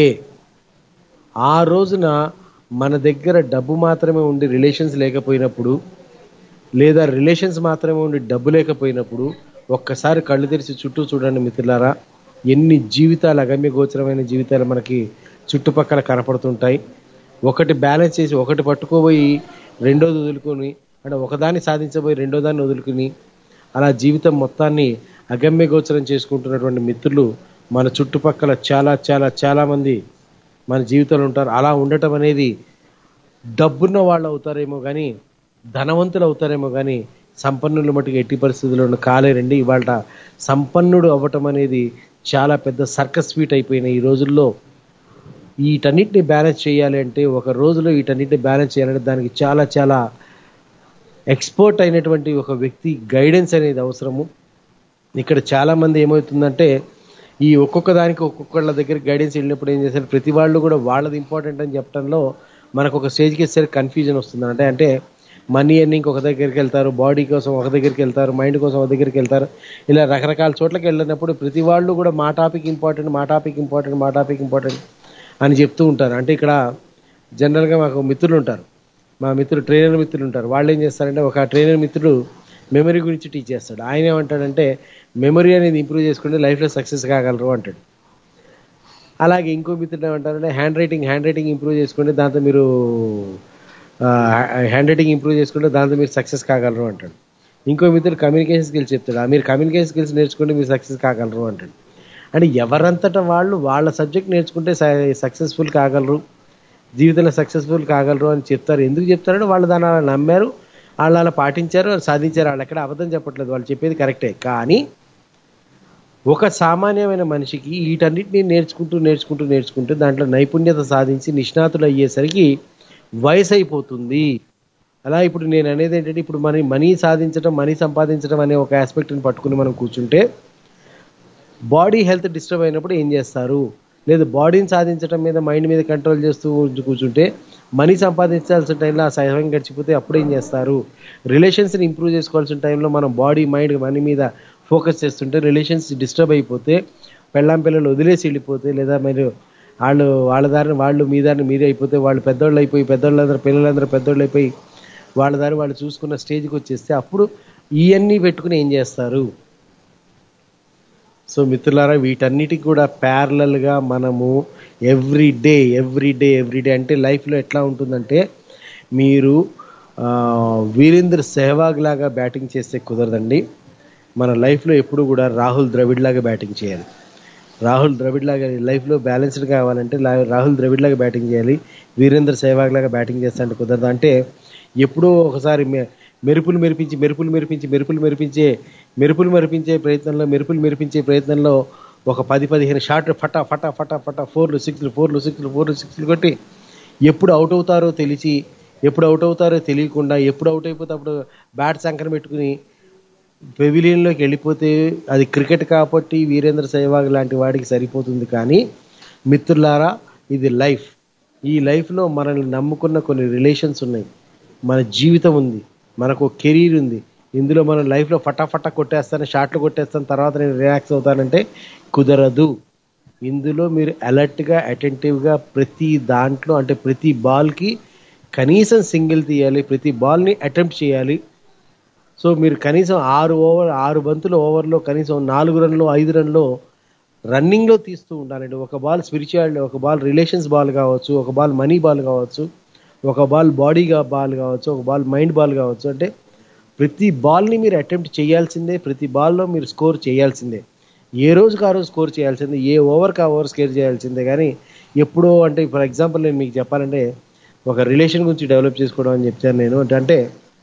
ఆ రోజున మన దగ్గర డబ్బు మాత్రమే ఉండి రిలేషన్స్ లేకపోయినప్పుడు, లేదా రిలేషన్స్ మాత్రమే ఉండి డబ్బు లేకపోయినప్పుడు, ఒక్కసారి కళ్ళు తెరిచి చుట్టూ చూడండి మిత్రులారా, ఎన్ని జీవితాలు, అగమ్య గోచరమైన జీవితాలు మనకి చుట్టుపక్కల కనపడుతుంటాయి. ఒకటి బ్యాలెన్స్ చేసి ఒకటి పట్టుకోబోయి రెండోది వదులుకొని, అంటే ఒకదాన్ని సాధించబోయి రెండో దాన్ని వదులుకుని, అలా జీవితం మొత్తాన్ని అగమ్య గోచరం చేసుకుంటున్నటువంటి మిత్రులు మన చుట్టుపక్కల చాలా చాలా చాలా మంది మన జీవితంలో ఉంటారు. అలా ఉండటం అనేది డబ్బున్న వాళ్ళు అవుతారేమో కానీ, ధనవంతులు అవుతారేమో కానీ, సంపన్నుల మటుకు ఎట్టి పరిస్థితుల్లో కాలేరండి. ఇవాళ సంపన్నుడు అవ్వటం అనేది చాలా పెద్ద సర్కస్ స్వీట్ అయిపోయినాయి ఈ రోజుల్లో. వీటన్నిటిని బ్యాలెన్స్ చేయాలి అంటే, ఒక రోజులో వీటన్నిటిని బ్యాలెన్స్ చేయాలంటే దానికి చాలా చాలా ఎక్స్పర్ట్ అయినటువంటి ఒక వ్యక్తి గైడెన్స్ అనేది అవసరము. ఇక్కడ చాలా మంది ఏమవుతుందంటే, ఈ ఒక్కొక్క దానికి ఒక్కొక్కళ్ళ దగ్గర గైడెన్స్ వెళ్ళినప్పుడు ఏం చేశారు, ప్రతి వాళ్ళు కూడా వాళ్ళది ఇంపార్టెంట్ అని చెప్పడంలో మనకు ఒక స్టేజ్కి వచ్చేసరికి కన్ఫ్యూజన్ వస్తుంది. అంటే మనీ ఎర్నింగ్ ఒక దగ్గరికి వెళ్తారు, బాడీ కోసం ఒక దగ్గరికి వెళ్తారు, మైండ్ కోసం ఒక దగ్గరికి వెళ్తారు. ఇలా రకరకాల చోట్లకి వెళ్ళినప్పుడు ప్రతి వాళ్ళు కూడా మా టాపిక్ ఇంపార్టెంట్ అని చెప్తూ ఉంటారు. అంటే ఇక్కడ జనరల్గా మాకు మిత్రులు ఉంటారు, మా ట్రైనర్ మిత్రులు ఉంటారు. వాళ్ళు ఏం చేస్తారంటే, ఒక ట్రైనర్ మిత్రుడు మెమరీ గురించి టీచ్ చేస్తాడు. ఆయన ఏమంటాడంటే, మెమరీ అనేది ఇంప్రూవ్ చేసుకుంటే లైఫ్లో సక్సెస్ కాగలరు అంటాడు. అలాగే ఇంకో మిత్రుడు ఏమంటారంటే, హ్యాండ్ రైటింగ్ ఇంప్రూవ్ చేసుకుంటే దాంతో మీరు సక్సెస్ కాగలరు అంటాడు. ఇంకో మిత్రుడు కమ్యూనికేషన్ స్కిల్స్ చెప్తాడు, మీరు కమ్యూనికేషన్ స్కిల్స్ నేర్చుకుంటే మీరు సక్సెస్ కాగలరు అంటాడు. అంటే ఎవరంతటా వాళ్ళు వాళ్ళ సబ్జెక్ట్ నేర్చుకుంటే సక్సెస్ఫుల్ కాగలరు, జీవితంలో సక్సెస్ఫుల్ కాగలరు అని చెప్తారు. ఎందుకు చెప్తారంటే వాళ్ళు దాన్ని అలా నమ్మారు, వాళ్ళు అలా పాటించారు, సాధించారు. వాళ్ళు ఎక్కడ అబద్ధం చెప్పట్లేదు, వాళ్ళు చెప్పేది కరెక్టే. కానీ ఒక సామాన్యమైన మనిషికి వీటన్నిటిని నేర్చుకుంటూ దాంట్లో నైపుణ్యత సాధించి నిష్ణాతులు అయ్యేసరికి వయసు అయిపోతుంది. అలా ఇప్పుడు నేను అనేది ఏంటంటే, ఇప్పుడు మనీ సంపాదించడం అనే ఒక ఆస్పెక్ట్ని పట్టుకుని మనం కూర్చుంటే బాడీ హెల్త్ డిస్టర్బ్ అయినప్పుడు ఏం చేస్తారు, లేదు బాడీని సాధించడం మీద మైండ్ మీద కంట్రోల్ చేస్తూ కూర్చుంటే మనీ సంపాదించాల్సిన టైంలో ఆ సమయం గడిచిపోతే అప్పుడు ఏం చేస్తారు, రిలేషన్స్ని ఇంప్రూవ్ చేసుకోవాల్సిన టైంలో మనం బాడీ మైండ్ మనీ మీద ఫోకస్ చేస్తుంటే రిలేషన్స్ డిస్టర్బ్ అయిపోతే, పిల్లలు వదిలేసి వెళ్ళిపోతే, లేదా మీరు వాళ్ళ దారిని వాళ్ళు మీ దారిని మీరే అయిపోతే, వాళ్ళు పిల్లలందరూ పెద్దోళ్ళు అయిపోయి వాళ్ళ దారి వాళ్ళు చూసుకున్న స్టేజ్కి వచ్చేస్తే అప్పుడు ఇవన్నీ పెట్టుకుని ఏం చేస్తారు. సో మిత్రులారా, వీటన్నిటికి కూడా ప్యారలల్గా మనము ఎవ్రీడే అంటే లైఫ్లో ఎట్లా ఉంటుందంటే, మీరు వీరేంద్ర సెహ్వాగ్ లాగా బ్యాటింగ్ చేస్తే కుదరదండి. మన లైఫ్లో ఎప్పుడు కూడా రాహుల్ ద్రవిడ్ లాగా బ్యాటింగ్ చేయాలి. రాహుల్ ద్రవిడ్ లాగా లైఫ్లో బ్యాలెన్స్డ్ కావాలంటే రాహుల్ ద్రవిడ్ లాగా బ్యాటింగ్ చేయాలి. వీరేంద్ర సెహ్వాగ్ లాగా బ్యాటింగ్ చేస్తా అంటే కుదరదు. అంటే ఎప్పుడో ఒకసారి మెరుపులు మెరిపించే ప్రయత్నంలో ఒక 10-15 షాట్లు ఫటా 4లు 6లు కొట్టి ఎప్పుడు అవుట్ అవుతారో తెలియకుండా ఎప్పుడు అవుట్ అయిపోతే అప్పుడు బ్యాట్ సంకరం పెట్టుకుని పెవిలియన్లోకి వెళ్ళిపోతే అది క్రికెట్ కాబట్టి వీరేంద్ర సెహ్వాగ్ లాంటి వాడికి సరిపోతుంది. కానీ మిత్రులారా, ఇది లైఫ్. ఈ లైఫ్లో మనల్ని నమ్ముకున్న కొన్ని రిలేషన్స్ ఉన్నాయి, మన జీవితం ఉంది, మనకు కెరీర్ ఉంది. ఇందులో మనం లైఫ్లో ఫటాఫటా కొట్టేస్తాను, షాట్లు కొట్టేస్తాను, తర్వాత నేను రిలాక్స్ అవుతానంటే కుదరదు. ఇందులో మీరు అలర్ట్గా అటెంటివ్గా ప్రతి దాంట్లో, అంటే ప్రతి బాల్కి కనీసం సింగిల్ తీయాలి, ప్రతి బాల్ని అటెంప్ట్ చేయాలి. సో మీరు కనీసం 6 బంతుల ఓవర్లో కనీసం 4 రన్లు 5 రన్లు రన్నింగ్లో తీస్తూ ఉండాలండి. ఒక బాల్ స్పిరిచువాలిటీ, ఒక బాల్ రిలేషన్స్ బాల్ కావచ్చు, ఒక బాల్ మనీ బాల్ కావచ్చు, ఒక బాల్ బాడీగా బాల్ కావచ్చు, ఒక బాల్ మైండ్ బాల్ కావచ్చు. అంటే ప్రతి బాల్ని మీరు అటెంప్ట్ చేయాల్సిందే, ప్రతి బాల్లో మీరు స్కోర్ చేయాల్సిందే, ఏ రోజుకి ఆ రోజు స్కోర్ చేయాల్సిందే, ఏ ఓవర్కి ఆ ఓవర్ స్కోర్ చేయాల్సిందే. కానీ ఎప్పుడో అంటే ఫర్ ఎగ్జాంపుల్ నేను మీకు చెప్పాలంటే ఒక రిలేషన్ గురించి డెవలప్ చేసుకోవడం అని చెప్తాను నేను. అంటే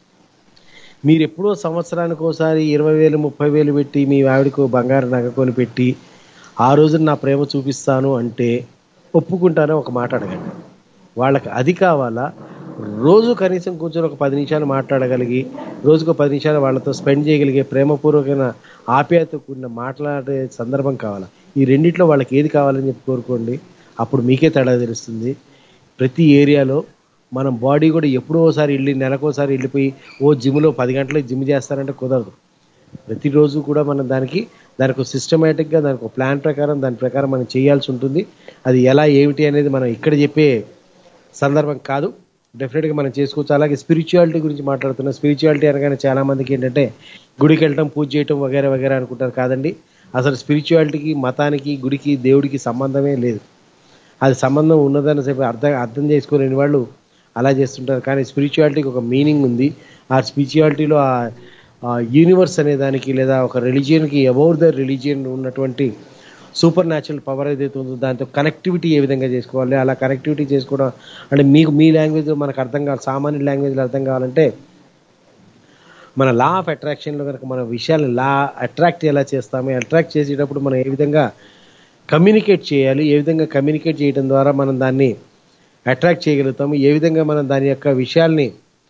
మీరు ఎప్పుడో సంవత్సరానికి ఒకసారి 20,000 30,000 పెట్టి మీ ఆవిడకు బంగారు నగ కొని పెట్టి ఆ రోజున నా ప్రేమ చూపిస్తాను అంటే ఒప్పుకుంటానే ఒక మాట అడగండి. వాళ్ళకి అది కావాలా, రోజు కనీసం కూర్చొని ఒక 10 నిమిషాలు మాట్లాడగలిగి, రోజుకు 10 నిమిషాలు వాళ్ళతో స్పెండ్ చేయగలిగే ప్రేమపూర్వకమైన ఆప్యాయత కూడిన మాట్లాడే సందర్భం కావాలా? ఈ రెండిట్లో వాళ్ళకి ఏది కావాలని చెప్పి కోరుకోండి, అప్పుడు మీకే తేడా తెలుస్తుంది. ప్రతి ఏరియాలో మనం బాడీ కూడా ఎప్పుడో ఒకసారి నెలకోసారి వెళ్ళిపోయి జిమ్లో 10 గంటలకు జిమ్ చేస్తారంటే కుదరదు. ప్రతిరోజు కూడా మనం దానికి సిస్టమేటిక్గా దానికి ఒక ప్లాన్ ప్రకారం దాని ప్రకారం మనం చేయాల్సి ఉంటుంది. అది ఎలా ఏమిటి అనేది మనం ఇక్కడ చెప్పే సందర్భం కాదు, డెఫినెట్గా మనం చేసుకోవచ్చు. అలాగే స్పిరిచువాలిటీ గురించి మాట్లాడుతున్నాం. స్పిరిచువాలిటీ అనగానే చాలా మందికి ఏంటంటే గుడికి వెళ్ళటం, పూజ చేయటం వగేరా అనుకుంటారు. కాదండి, అసలు స్పిరిచువాలిటీకి, మతానికి, గుడికి, దేవుడికి సంబంధమే లేదు. అది సంబంధం ఉన్నదని చెప్పి అర్థం చేసుకోలేని వాళ్ళు అలా చేస్తుంటారు. కానీ స్పిరిచువాలిటీకి ఒక మీనింగ్ ఉంది. ఆ స్పిరిచువాలిటీలో ఆ యూనివర్స్ అనే దానికి, లేదా ఒక రిలీజియన్కి అబౌవ్ ద రిలీజియన్ ఉన్నటువంటి సూపర్ న్యాచురల్ పవర్ ఏదైతే ఉందో దాంతో కనెక్టివిటీ ఏ విధంగా చేసుకోవాలి, అలా కనెక్టివిటీ చేసుకోవడం అంటే మీ లాంగ్వేజ్లో మనకు అర్థం కావాలి, సామాన్య లాంగ్వేజ్లో అర్థం కావాలంటే మన లా ఆఫ్ అట్రాక్షన్లో కనుక మన విషయాన్ని అట్రాక్ట్ ఎలా చేస్తామో, అట్రాక్ట్ చేసేటప్పుడు మనం ఏ విధంగా కమ్యూనికేట్ చేయాలి, ఏ విధంగా కమ్యూనికేట్ చేయడం ద్వారా మనం దాన్ని అట్రాక్ట్ చేయగలుగుతాము, ఏ విధంగా మనం దాని యొక్క విషయాల్ని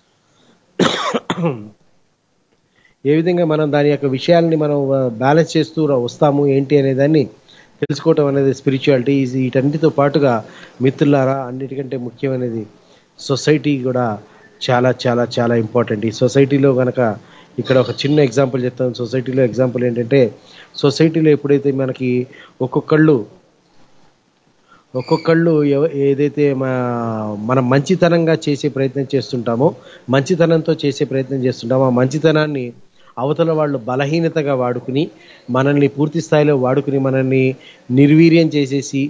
మనం బ్యాలెన్స్ చేస్తూ వస్తాము ఏంటి అనే దాన్ని తెలుసుకోవటం అనేది స్పిరిచువాలిటీ. వీటన్నిటితో పాటుగా మిత్రులారా, అన్నిటికంటే ముఖ్యమైనది సొసైటీ కూడా చాలా చాలా చాలా ఇంపార్టెంట్. ఈ సొసైటీలో కనుక ఇక్కడ ఒక చిన్న ఎగ్జాంపుల్ చెప్తాను. సొసైటీలో ఎగ్జాంపుల్ ఏంటంటే, సొసైటీలో ఎప్పుడైతే మనకి ఒక్కొక్కళ్ళు ఒక్కొక్కళ్ళు ఏదైతే మనం మంచితనంగా చేసే ప్రయత్నం చేస్తుంటామో, మంచితనంతో చేసే ప్రయత్నం చేస్తుంటామో, ఆ మంచితనాన్ని అవతల వాళ్ళు బలహీనతగా వాడుకుని, మనల్ని పూర్తి స్థాయిలో వాడుకుని, మనల్ని నిర్వీర్యం చేసేసి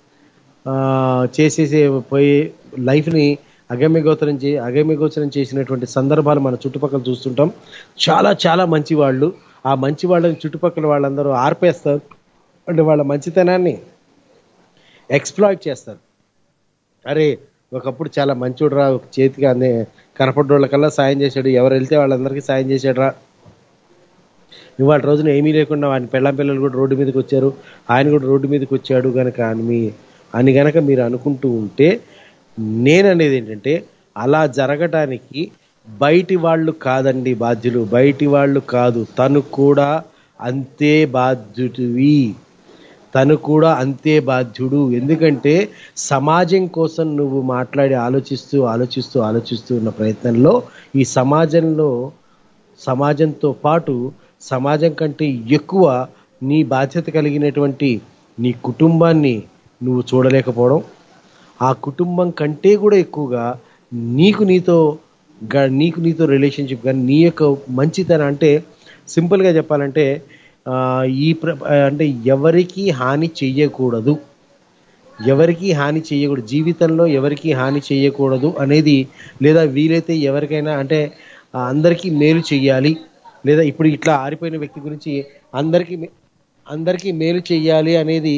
పోయే లైఫ్ని అగమ్యగోచరం చేసినటువంటి సందర్భాలు మన చుట్టుపక్కల చూస్తుంటాం. చాలా చాలా మంచి వాళ్ళు, ఆ మంచి వాళ్ళని చుట్టుపక్కల వాళ్ళందరూ ఆర్పేస్తారు. అంటే వాళ్ళ మంచితనాన్ని ఎక్స్ప్లాయిట్ చేస్తారు. అరే ఒకప్పుడు చాలా మంచోడు రా, చేతికి అన్నీ కనపడ్డోళ్ళకల్లా సాయం చేశాడు, ఎవరు వెళ్తే వాళ్ళందరికీ సాయం చేశాడు రా, ఇవాళ రోజున ఏమీ లేకుండా ఆయన పెళ్ళాం పిల్లలు కూడా రోడ్డు మీదకి వచ్చారు, ఆయన కూడా రోడ్డు మీదకి వచ్చాడు కనుక అని గనక మీరు అనుకుంటూ ఉంటే, నేననేది ఏంటంటే అలా జరగటానికి బయటి వాళ్ళు కాదండి బాధ్యులు, బయటి వాళ్ళు కాదు, తను కూడా అంతే బాధ్యుడు. ఎందుకంటే సమాజం కోసం నువ్వు ఆలోచిస్తూ ఉన్న ప్రయత్నంలో ఈ సమాజంతో పాటు సమాజం కంటే ఎక్కువ నీ బాధ్యత కలిగినటువంటి నీ కుటుంబాన్ని నువ్వు చూడలేకపోవడం, ఆ కుటుంబం కంటే కూడా ఎక్కువగా నీకు నీతో రిలేషన్షిప్ కానీ నీ యొక్క మంచితనం, అంటే సింపుల్గా చెప్పాలంటే అంటే ఎవరికి హాని చెయ్యకూడదు, జీవితంలో ఎవరికి హాని చెయ్యకూడదు అనేది, లేదా వీలైతే ఎవరికైనా అంటే అందరికీ మేలు చెయ్యాలి, లేదా ఇప్పుడు ఇట్లా ఆరిపోయిన వ్యక్తి గురించి అందరికీ మేలు చెయ్యాలి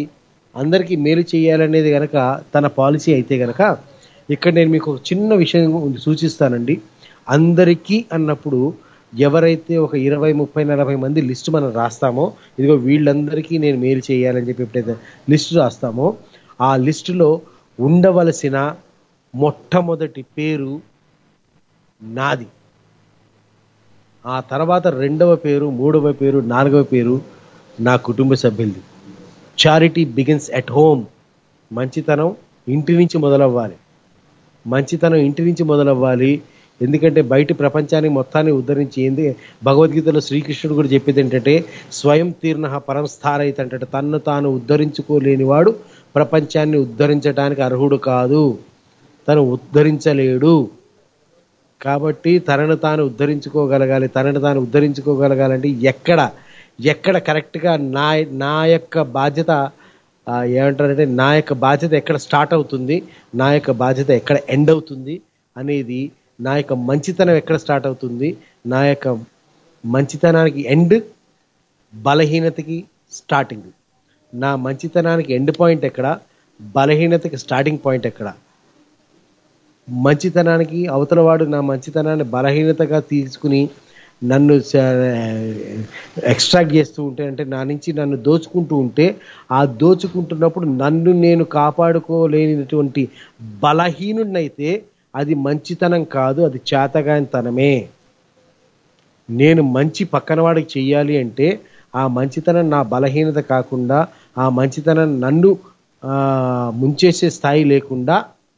అనేది గనక తన పాలసీ అయితే గనక, ఇక్కడ నేను మీకు ఒక చిన్న విషయం సూచిస్తానండి. అందరికీ అన్నప్పుడు ఎవరైతే ఒక 20, 30, 40 మంది లిస్టు మనం రాస్తామో, ఇదిగో వీళ్ళందరికీ నేను మేలు చేయాలని చెప్పి ఎప్పుడైతే లిస్టు రాస్తామో, ఆ లిస్టులో ఉండవలసిన మొట్టమొదటి పేరు నాది, ఆ తర్వాత 2వ పేరు, 3వ పేరు, 4వ పేరు నా కుటుంబ సభ్యులది. Charity begins at home. మంచితనం ఇంటి నుంచి మొదలవ్వాలి. ఎందుకంటే బయటి ప్రపంచాన్ని మొత్తాన్ని ఉద్ధరించి భగవద్గీతలో శ్రీకృష్ణుడు కూడా చెప్పేది ఏంటంటే, స్వయం తీర్ణ పరంస్థారయిత అంటే తన్ను తాను ఉద్ధరించుకోలేనివాడు ప్రపంచాన్ని ఉద్ధరించడానికి అర్హుడు కాదు, తను ఉద్ధరించలేడు. కాబట్టి తనను తాను ఉద్ధరించుకోగలగాలంటే ఎక్కడ కరెక్ట్గా నా యొక్క బాధ్యత ఏమంటారంటే, నా యొక్క బాధ్యత ఎక్కడ స్టార్ట్ అవుతుంది, నా యొక్క బాధ్యత ఎక్కడ ఎండ్ అవుతుంది అనేది, నా యొక్క మంచితనం ఎక్కడ స్టార్ట్ అవుతుంది, నా యొక్క మంచితనానికి ఎండ్, బలహీనతకి స్టార్టింగ్, నా మంచితనానికి ఎండ్ పాయింట్ ఎక్కడ, బలహీనతకి స్టార్టింగ్ పాయింట్ ఎక్కడ, మంచితనానికి అవతలవాడు నా మంచితనాన్ని బలహీనతగా తీసుకుని నన్ను ఎక్స్ట్రాక్ట్ చేస్తూ ఉంటే, అంటే నా నుంచి నన్ను దోచుకుంటూ ఉంటే, ఆ దోచుకుంటున్నప్పుడు నన్ను నేను కాపాడుకోలేనటువంటి బలహీనుడినైతే అది మంచితనం కాదు, అది చేతగానితనమే. నేను మంచి పక్కన వాడికి చెయ్యాలి అంటే ఆ మంచితనం నా బలహీనత కాకుండా, ఆ మంచితనం నన్ను ముంచేసే స్థాయి లేకుండా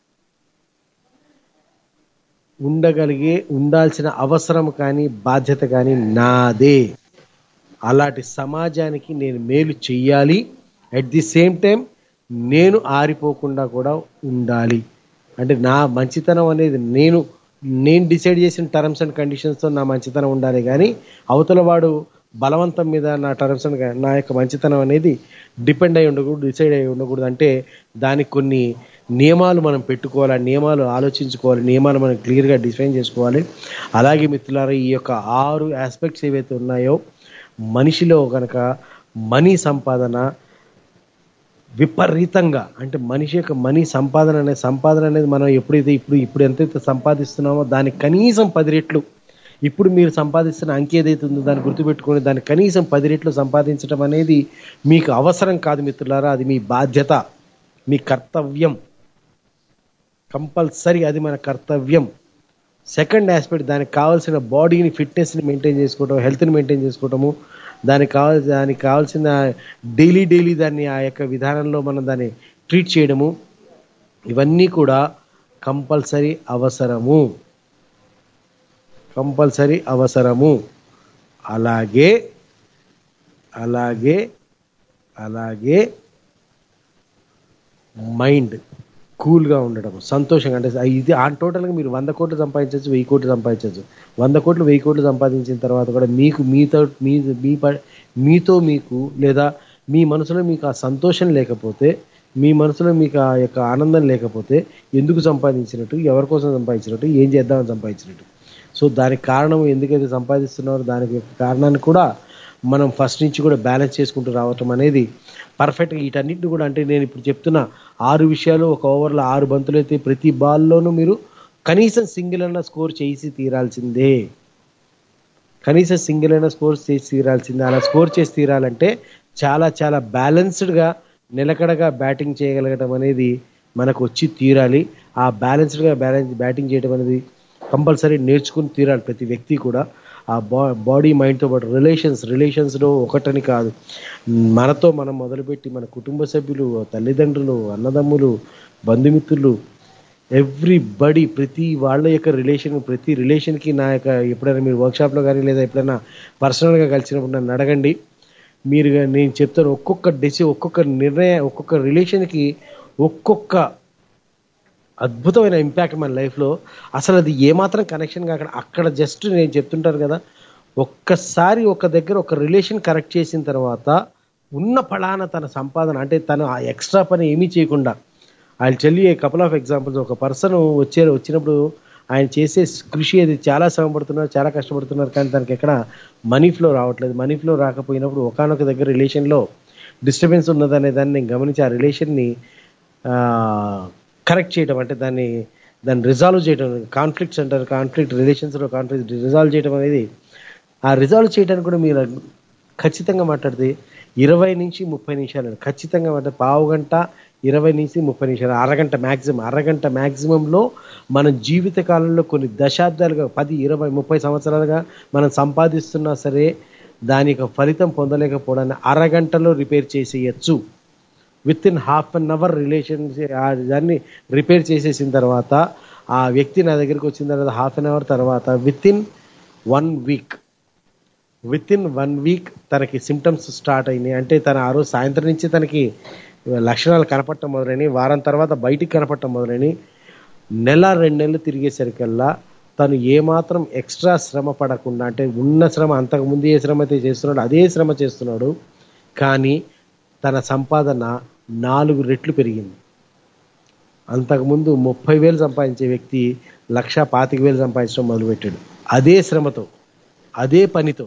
ఉండాల్సిన అవసరం కానీ బాధ్యత కానీ నాదే. అలాంటి సమాజానికి నేను మేలు చెయ్యాలి, అట్ ది సేమ్ టైం నేను ఆరిపోకుండా కూడా ఉండాలి. అంటే నా మంచితనం అనేది నేను డిసైడ్ చేసిన టర్మ్స్ అండ్ కండిషన్స్తో నా మంచితనం ఉండాలి, కానీ అవతల వాడు బలవంతం మీద నా యొక్క మంచితనం అనేది డిపెండ్ అయి ఉండకూడదు, డిసైడ్ అయి ఉండకూడదు. అంటే దానికి కొన్ని నియమాలు మనం పెట్టుకోవాలి, నియమాలు ఆలోచించుకోవాలి, నియమాలు మనం క్లియర్గా డిఫైన్ చేసుకోవాలి. అలాగే మిత్రులారా, ఈ యొక్క 6 ఆస్పెక్ట్స్ ఏవైతే ఉన్నాయో మనిషిలో కనుక మనీ సంపాదన విపరీతంగా, అంటే మనిషి యొక్క సంపాదన అనేది మనం ఎప్పుడైతే ఇప్పుడు ఎంతైతే సంపాదిస్తున్నామో దానికి కనీసం 10 రెట్లు, ఇప్పుడు మీరు సంపాదిస్తున్న అంకె ఏదైతే ఉందో దాన్ని గుర్తుపెట్టుకొని దాన్ని కనీసం 10 రెట్లు సంపాదించడం అనేది మీకు అవసరం కాదు మిత్రులారా, అది మీ బాధ్యత, మీ కర్తవ్యం, కంపల్సరీ అది మన కర్తవ్యం. సెకండ్ ఆస్పెక్ట్, దానికి కావాల్సిన బాడీని, ఫిట్నెస్ని మెయింటైన్ చేసుకోవటం, హెల్త్ని మెయింటైన్ చేసుకోవటము, దానికి కావాల్సిన డైలీ దాన్ని ఆ యొక్క విధానంలో మనం దాన్ని ట్రీట్ చేయడము, ఇవన్నీ కూడా కంపల్సరీ అవసరము. అలాగే అలాగే అలాగే మైండ్ కూల్గా ఉండడం, సంతోషంగా. అంటే ఇది టోటల్గా మీరు 100 కోట్లు సంపాదించవచ్చు, 1000 కోట్లు సంపాదించవచ్చు. 100 కోట్లు 1000 కోట్లు సంపాదించిన తర్వాత కూడా మీకు మీతో మీకు లేదా మీ మనసులో మీకు ఆ సంతోషం లేకపోతే, మీ మనసులో మీకు ఆ యొక్క ఆనందం లేకపోతే ఎందుకు సంపాదించినట్టు, ఎవరి కోసం సంపాదించినట్టు, ఏం చేద్దామని సంపాదించినట్టు. సో దానికి కారణం ఎందుకైతే సంపాదిస్తున్నారో దానికి కారణాన్ని కూడా మనం ఫస్ట్ నుంచి కూడా బ్యాలెన్స్ చేసుకుంటూ రావటం అనేది పర్ఫెక్ట్గా. వీటన్నిటిని కూడా అంటే నేను ఇప్పుడు చెప్తున్న 6 విషయాలు, ఒక ఓవర్లో 6 బంతులు అయితే ప్రతి బాల్లోనూ మీరు కనీసం సింగిల్ అన్న స్కోర్ చేసి తీరాల్సిందే. కనీసం సింగిల్ అయినా స్కోర్ చేసి తీరాల్సిందే. అలా స్కోర్ చేసి తీరాలంటే చాలా చాలా బ్యాలెన్స్డ్గా నిలకడగా బ్యాటింగ్ చేయగలగటం అనేది మనకు వచ్చి తీరాలి. ఆ బ్యాలెన్స్డ్గా బ్యాటింగ్ చేయడం అనేది కంపల్సరీ నేర్చుకుని తీరాలి ప్రతి వ్యక్తి కూడా. ఆ బాడీ మైండ్తో పాటు రిలేషన్స్లో ఒకటని కాదు, మనతో మనం మొదలుపెట్టి మన కుటుంబ సభ్యులు, తల్లిదండ్రులు, అన్నదమ్ములు, బంధుమిత్రులు, ఎవ్రీబడి, ప్రతి వాళ్ళ యొక్క ప్రతి రిలేషన్కి నా యొక్క ఎప్పుడైనా మీరు వర్క్షాప్లో కానీ లేదా ఎప్పుడైనా పర్సనల్గా కలిసినప్పుడు నన్ను అడగండి. నేను చెప్తాను, ఒక్కొక్క నిర్ణయం, ఒక్కొక్క రిలేషన్కి ఒక్కొక్క అద్భుతమైన ఇంపాక్ట్ మన లైఫ్లో. అసలు అది ఏమాత్రం కనెక్షన్ కాకుండా అక్కడ జస్ట్ నేను చెప్తుంటాను కదా, ఒక్కసారి ఒక దగ్గర ఒక రిలేషన్ కరెక్ట్ చేసిన తర్వాత ఉన్న పలానా తన సంపాదన అంటే తను ఆ ఎక్స్ట్రా పని ఏమీ చేయకుండా, I will tell you a couple of examples. ఒక పర్సన్ వచ్చినప్పుడు ఆయన చేసే కృషి అది చాలా శ్రమపడుతున్నారు, చాలా కష్టపడుతున్నారు, కానీ తనకి ఎక్కడ మనీ ఫ్లో రావట్లేదు. మనీ ఫ్లో రాకపోయినప్పుడు ఒకానొక దగ్గర రిలేషన్లో డిస్టర్బెన్స్ ఉన్నదనే దాన్ని నేను గమనించి ఆ రిలేషన్ని కరెక్ట్ చేయడం, అంటే దాన్ని రిజాల్వ్ చేయడం, కాన్ఫ్లిక్ట్స్ అంటారు, రిలేషన్స్లో కాన్ఫ్లిక్ట్ రిజాల్వ్ చేయడం అనేది, ఆ రిజాల్వ్ చేయడానికి కూడా మీరు ఖచ్చితంగా మాట్లాడితే 20 నుంచి 30 నిమిషాలు ఖచ్చితంగా మాట్లాడితే, పావు గంట 20 నుంచి 30 నిమిషాలు, అరగంట మ్యాక్సిమంలో మన జీవిత కాలంలో కొన్ని దశాబ్దాలుగా 10, 20, 30 సంవత్సరాలుగా మనం సంపాదిస్తున్నా సరే దానికి ఫలితం పొందలేకపోవడాన్ని అరగంటలో రిపేర్ చేసేయచ్చు. విత్ ఇన్ ½ అవర్ దాన్ని రిపేర్ చేసేసిన తర్వాత ఆ వ్యక్తి నా దగ్గరికి వచ్చిన తర్వాత ½ అవర్ తర్వాత విత్ ఇన్ 1 వీక్ తనకి సిమ్టమ్స్ స్టార్ట్ అయినాయి. అంటే తన ఆ రోజు సాయంత్రం నుంచి తనకి లక్షణాలు కనపడటం మొదలైనవి, వారం తర్వాత బయటికి కనపడటం మొదలైనవి. 1-2 నెలలు తిరిగేసరికల్లా తను ఏమాత్రం ఎక్స్ట్రా శ్రమ పడకుండా, అంటే ఉన్న శ్రమ అంతకుముందు ఏ శ్రమ అయితే చేస్తున్నాడో అదే శ్రమ చేస్తున్నాడు, కానీ తన సంపాదన 4 రెట్లు పెరిగింది. అంతకుముందు 30,000 సంపాదించే వ్యక్తి 1,25,000 సంపాదించడం మొదలుపెట్టాడు. అదే శ్రమతో, అదే పనితో.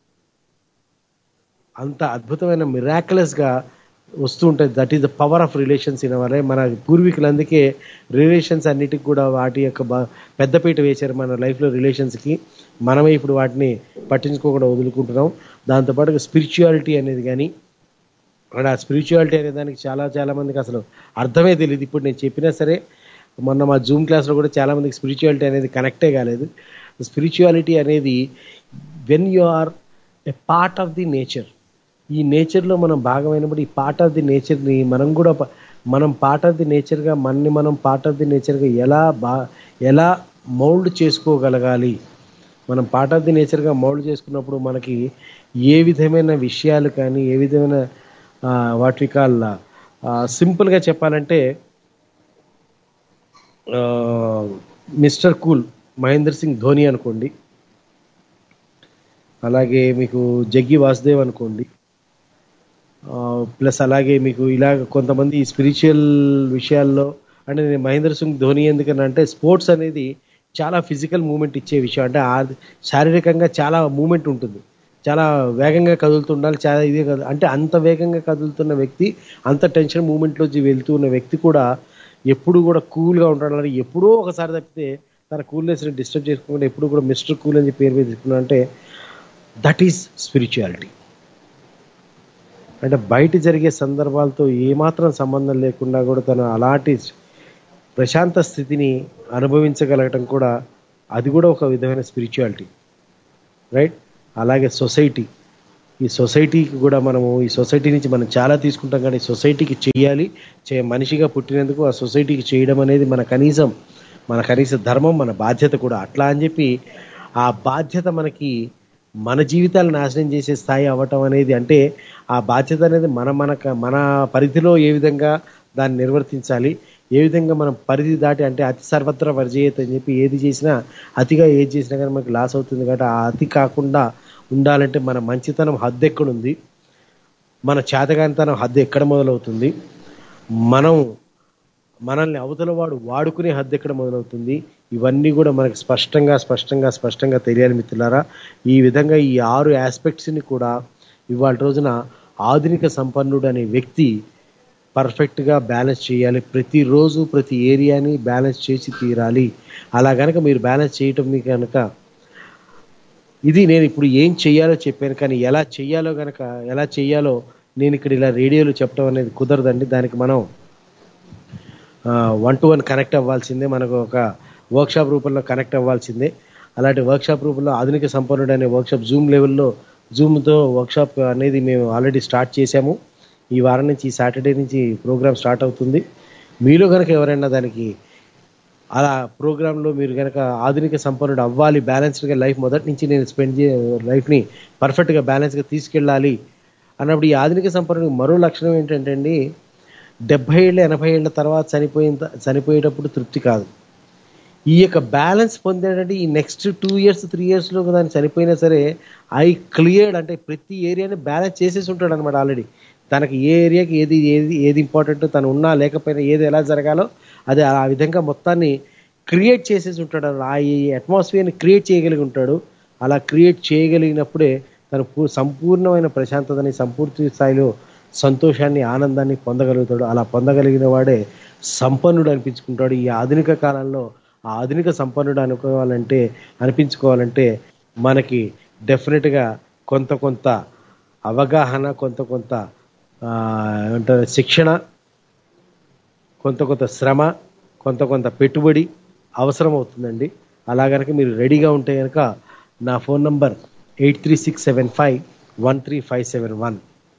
అంత అద్భుతమైన మిరాక్యులస్గా వస్తూ ఉంటుంది. That is the power of relations in our life. మన పూర్వీకులు అందుకే రిలేషన్స్ అన్నిటికి కూడా వాటి యొక్క పెద్దపీట వేశారు మన లైఫ్లో రిలేషన్స్కి. మనమే ఇప్పుడు వాటిని పట్టించుకోకుండా వదులుకుంటున్నాం. దాంతోపాటు స్పిరిచువాలిటీ అనేది కానీ, ఆ స్పిరిచువాలిటీ అనే దానికి చాలా మందికి అసలు అర్థమే తెలియదు. ఇప్పుడు నేను చెప్పినా సరే, మొన్న మా జూమ్ క్లాస్లో కూడా చాలా మందికి స్పిరిచువాలిటీ అనేది కనెక్టే కాలేదు. స్పిరిచువాలిటీ అనేది when you are a part of the nature, ఈ నేచర్లో మనం భాగమైనప్పుడు ఈ పార్ట్ ఆఫ్ ది నేచర్ని మనం పార్ట్ ఆఫ్ ది నేచర్గా మనం పార్ట్ ఆఫ్ ది నేచర్గా ఎలా మౌల్డ్ చేసుకోగలగాలి. మనం పార్ట్ ఆఫ్ ది నేచర్గా మౌల్డ్ చేసుకున్నప్పుడు మనకి ఏ విధమైన విషయాలు కానీ, ఏ విధమైన వాటి కాల్ సింపుల్గా చెప్పాలంటే, మిస్టర్ కూల్ మహేంద్ర సింగ్ ధోని అనుకోండి, అలాగే మీకు జగ్గి వాసుదేవ్ అనుకోండి, ప్లస్ అలాగే మీకు ఇలాగ కొంతమంది స్పిరిచువల్ విషయాల్లో, అంటే నేను మహేంద్ర సింగ్ ధోని ఎందుకనంటే స్పోర్ట్స్ అనేది చాలా ఫిజికల్ మూమెంట్ ఇచ్చే విషయం. అంటే శారీరకంగా చాలా మూమెంట్ ఉంటుంది, చాలా వేగంగా కదులుతుండాలి, చాలా ఇదే కాదు. అంటే అంత వేగంగా కదులుతున్న వ్యక్తి, అంత టెన్షన్ మూమెంట్లోంచి వెళ్తూ ఉన్న వ్యక్తి కూడా ఎప్పుడు కూడా కూల్గా ఉంటాడు. ఎప్పుడో ఒకసారి తప్పితే తన కూల్నెస్ని డిస్టర్బ్ చేసుకోకుండా ఎప్పుడు కూడా మిస్టర్ కూల్ అని పేరు మీద తీసుకున్నా అంటే దట్ ఈస్ స్పిరిచువాలిటీ. అంటే బయట జరిగే సందర్భాలతో ఏమాత్రం సంబంధం లేకుండా కూడా తను అలాంటి ప్రశాంత స్థితిని అనుభవించగలగటం కూడా, అది కూడా ఒక విధమైన స్పిరిచువాలిటీ, రైట్? అలాగే ఈ సొసైటీకి కూడా ఈ సొసైటీ నుంచి మనం చాలా తీసుకుంటాం, కానీ సొసైటీకి చేయాలి, మనిషిగా పుట్టినందుకు ఆ సొసైటీకి చేయడం అనేది మన కనీస ధర్మం, మన బాధ్యత కూడా. అట్లా అని చెప్పి ఆ బాధ్యత మన జీవితాలు నాశనం చేసే స్థాయి అవ్వటం అనేది, అంటే ఆ బాధ్యత అనేది మన పరిధిలో ఏ విధంగా దాన్ని నిర్వర్తించాలి. ఏ విధంగా మనం పరిధి దాటి అంటే అతి సర్వత్ర వర్జయత అని చెప్పి ఏది చేసినా అతిగా ఏది చేసినా కానీ మనకి లాస్ అవుతుంది. కాబట్టి ఆ అతి కాకుండా ఉండాలంటే మన మంచితనం హద్దు ఎక్కడుంది, మన చేతగానితనం హద్దు ఎక్కడ మొదలవుతుంది, మనల్ని అవతల వాడు వాడుకునే హద్దు ఎక్కడ మొదలవుతుంది, ఇవన్నీ కూడా మనకు స్పష్టంగా తెలియాలి మిత్రులారా. ఈ విధంగా ఈ 6 ఆస్పెక్ట్స్ని కూడా ఇవాళ రోజున ఆధునిక సంపన్నుడు అనే వ్యక్తి పర్ఫెక్ట్గా బ్యాలెన్స్ చేయాలి. ప్రతిరోజు ప్రతి ఏరియాని బ్యాలెన్స్ చేసి తీరాలి. అలా కనుక మీరు బ్యాలెన్స్ చేయటం మీకు కనుక ఇది నేను ఇప్పుడు ఏం చెయ్యాలో చెప్పాను, కానీ ఎలా చెయ్యాలో నేను ఇక్కడ ఇలా రేడియోలో చెప్పడం అనేది కుదరదండి. దానికి మనం 1-to-1 కనెక్ట్ అవ్వాల్సిందే, మనకు ఒక వర్క్షాప్ రూపంలో కనెక్ట్ అవ్వాల్సిందే. అలాంటి వర్క్షాప్ రూపంలో ఆధునిక సంపన్నుడు అనే వర్క్షాప్ జూమ్తో వర్క్షాప్ అనేది మేము ఆల్రెడీ స్టార్ట్ చేశాము. ఈ వారం నుంచి, ఈ సాటర్డే నుంచి ప్రోగ్రామ్ స్టార్ట్ అవుతుంది. మీలో కనుక ఎవరైనా దానికి అలా ప్రోగ్రాంలో మీరు కనుక ఆధునిక సంపన్నుడు అవ్వాలి, బ్యాలెన్స్డ్గా లైఫ్ మొదటి నుంచి నేను లైఫ్ని పర్ఫెక్ట్గా బ్యాలెన్స్గా తీసుకెళ్ళాలి అన్నప్పుడు ఈ ఆధునిక సంపన్నుడికి మరో లక్షణం ఏంటంటే అండి, 70 ఏళ్ళు 80 ఏళ్ళ తర్వాత చనిపోయేటప్పుడు తృప్తి కాదు. ఈ యొక్క బ్యాలెన్స్ పొందేటంటే ఈ నెక్స్ట్ 2 years 3 yearsలో దాన్ని చనిపోయినా సరే క్లియర్డ్ అంటే ప్రతి ఏరియాని బ్యాలెన్స్ చేసేసి ఉంటాడు అనమాట. ఆల్రెడీ తనకి ఏ ఏరియాకి ఏది ఇంపార్టెంట్, తను ఉన్నా లేకపోయినా ఏది ఎలా జరగాలో అది ఆ విధంగా మొత్తాన్ని క్రియేట్ చేసేసి ఉంటాడు. ఆ అట్మాస్ఫియర్ని క్రియేట్ చేయగలిగి ఉంటాడు. అలా క్రియేట్ చేయగలిగినప్పుడే తను సంపూర్ణమైన ప్రశాంతతని, సంపూర్తి స్థాయిలో సంతోషాన్ని, ఆనందాన్ని పొందగలుగుతాడు. అలా పొందగలిగిన వాడే సంపన్నుడు అనిపించుకుంటాడు. ఈ ఆధునిక కాలంలో ఆ ఆధునిక సంపన్నుడు అనిపించుకోవాలంటే మనకి డెఫినెట్గా కొంత అవగాహన, కొంత ఏమంటారు శిక్షణ, కొంత శ్రమ, కొంత పెట్టుబడి అవసరం అవుతుందండి. అలా కనుక మీరు రెడీగా ఉంటే కనుక నా ఫోన్ నంబర్ 8367513571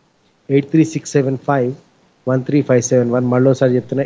8367513571 మళ్ళోసారి చెప్తున్నా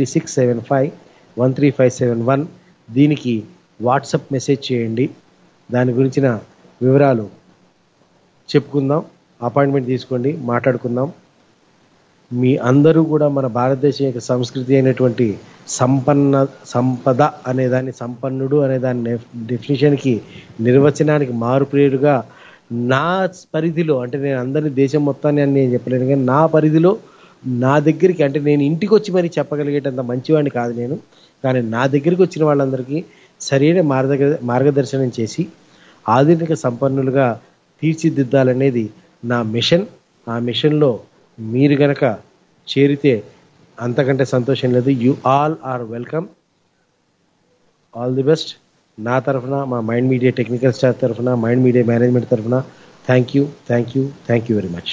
8367513571. దీనికి వాట్సాప్ మెసేజ్ చేయండి. దాని గురించిన వివరాలు చెప్పుకుందాం, అపాయింట్మెంట్ తీసుకోండి, మాట్లాడుకుందాం. మీ అందరూ కూడా మన భారతదేశం యొక్క సంస్కృతి అయినటువంటి సంపద అనేదాన్ని, సంపన్నుడు అనేదాన్ని డెఫినేషన్కి, నిర్వచనానికి మారుప్రియుడుగా నా పరిధిలో, అంటే నేను అందరినీ దేశం మొత్తాన్ని అని నేను చెప్పలేను, కానీ నా పరిధిలో నా దగ్గరికి, అంటే నేను ఇంటికి వచ్చి మరి చెప్పగలిగేటంత మంచివాడిని కాదు నేను, కానీ నా దగ్గరికి వచ్చిన వాళ్ళందరికీ సరైన మార్గదర్శనం చేసి ఆధునిక సంపన్నులుగా తీర్చిదిద్దాలనేది నా మిషన్. ఆ మిషన్లో మీరు గనక చేరితే అంతకంటే సంతోషం లేదు. You all are welcome. All the best. నా తరఫున, మా మైండ్ మీడియా టెక్నికల్ స్టాఫ్ తరఫున, మైండ్ మీడియా మేనేజ్మెంట్ తరఫున thank you very much.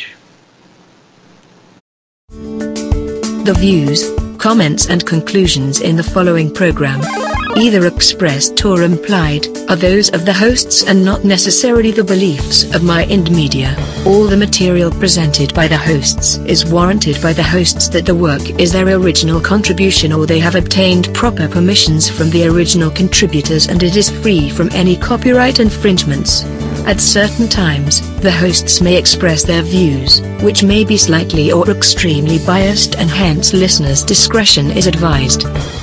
The views, comments and conclusions in the following program, either expressed or implied, are those of the hosts and not necessarily the beliefs of Mind Media. All the material presented by the hosts is warranted by the hosts that the work is their original contribution or they have obtained proper permissions from the original contributors and it is free from any copyright infringements. At certain times, the hosts may express their views, which may be slightly or extremely biased and hence listeners' discretion is advised.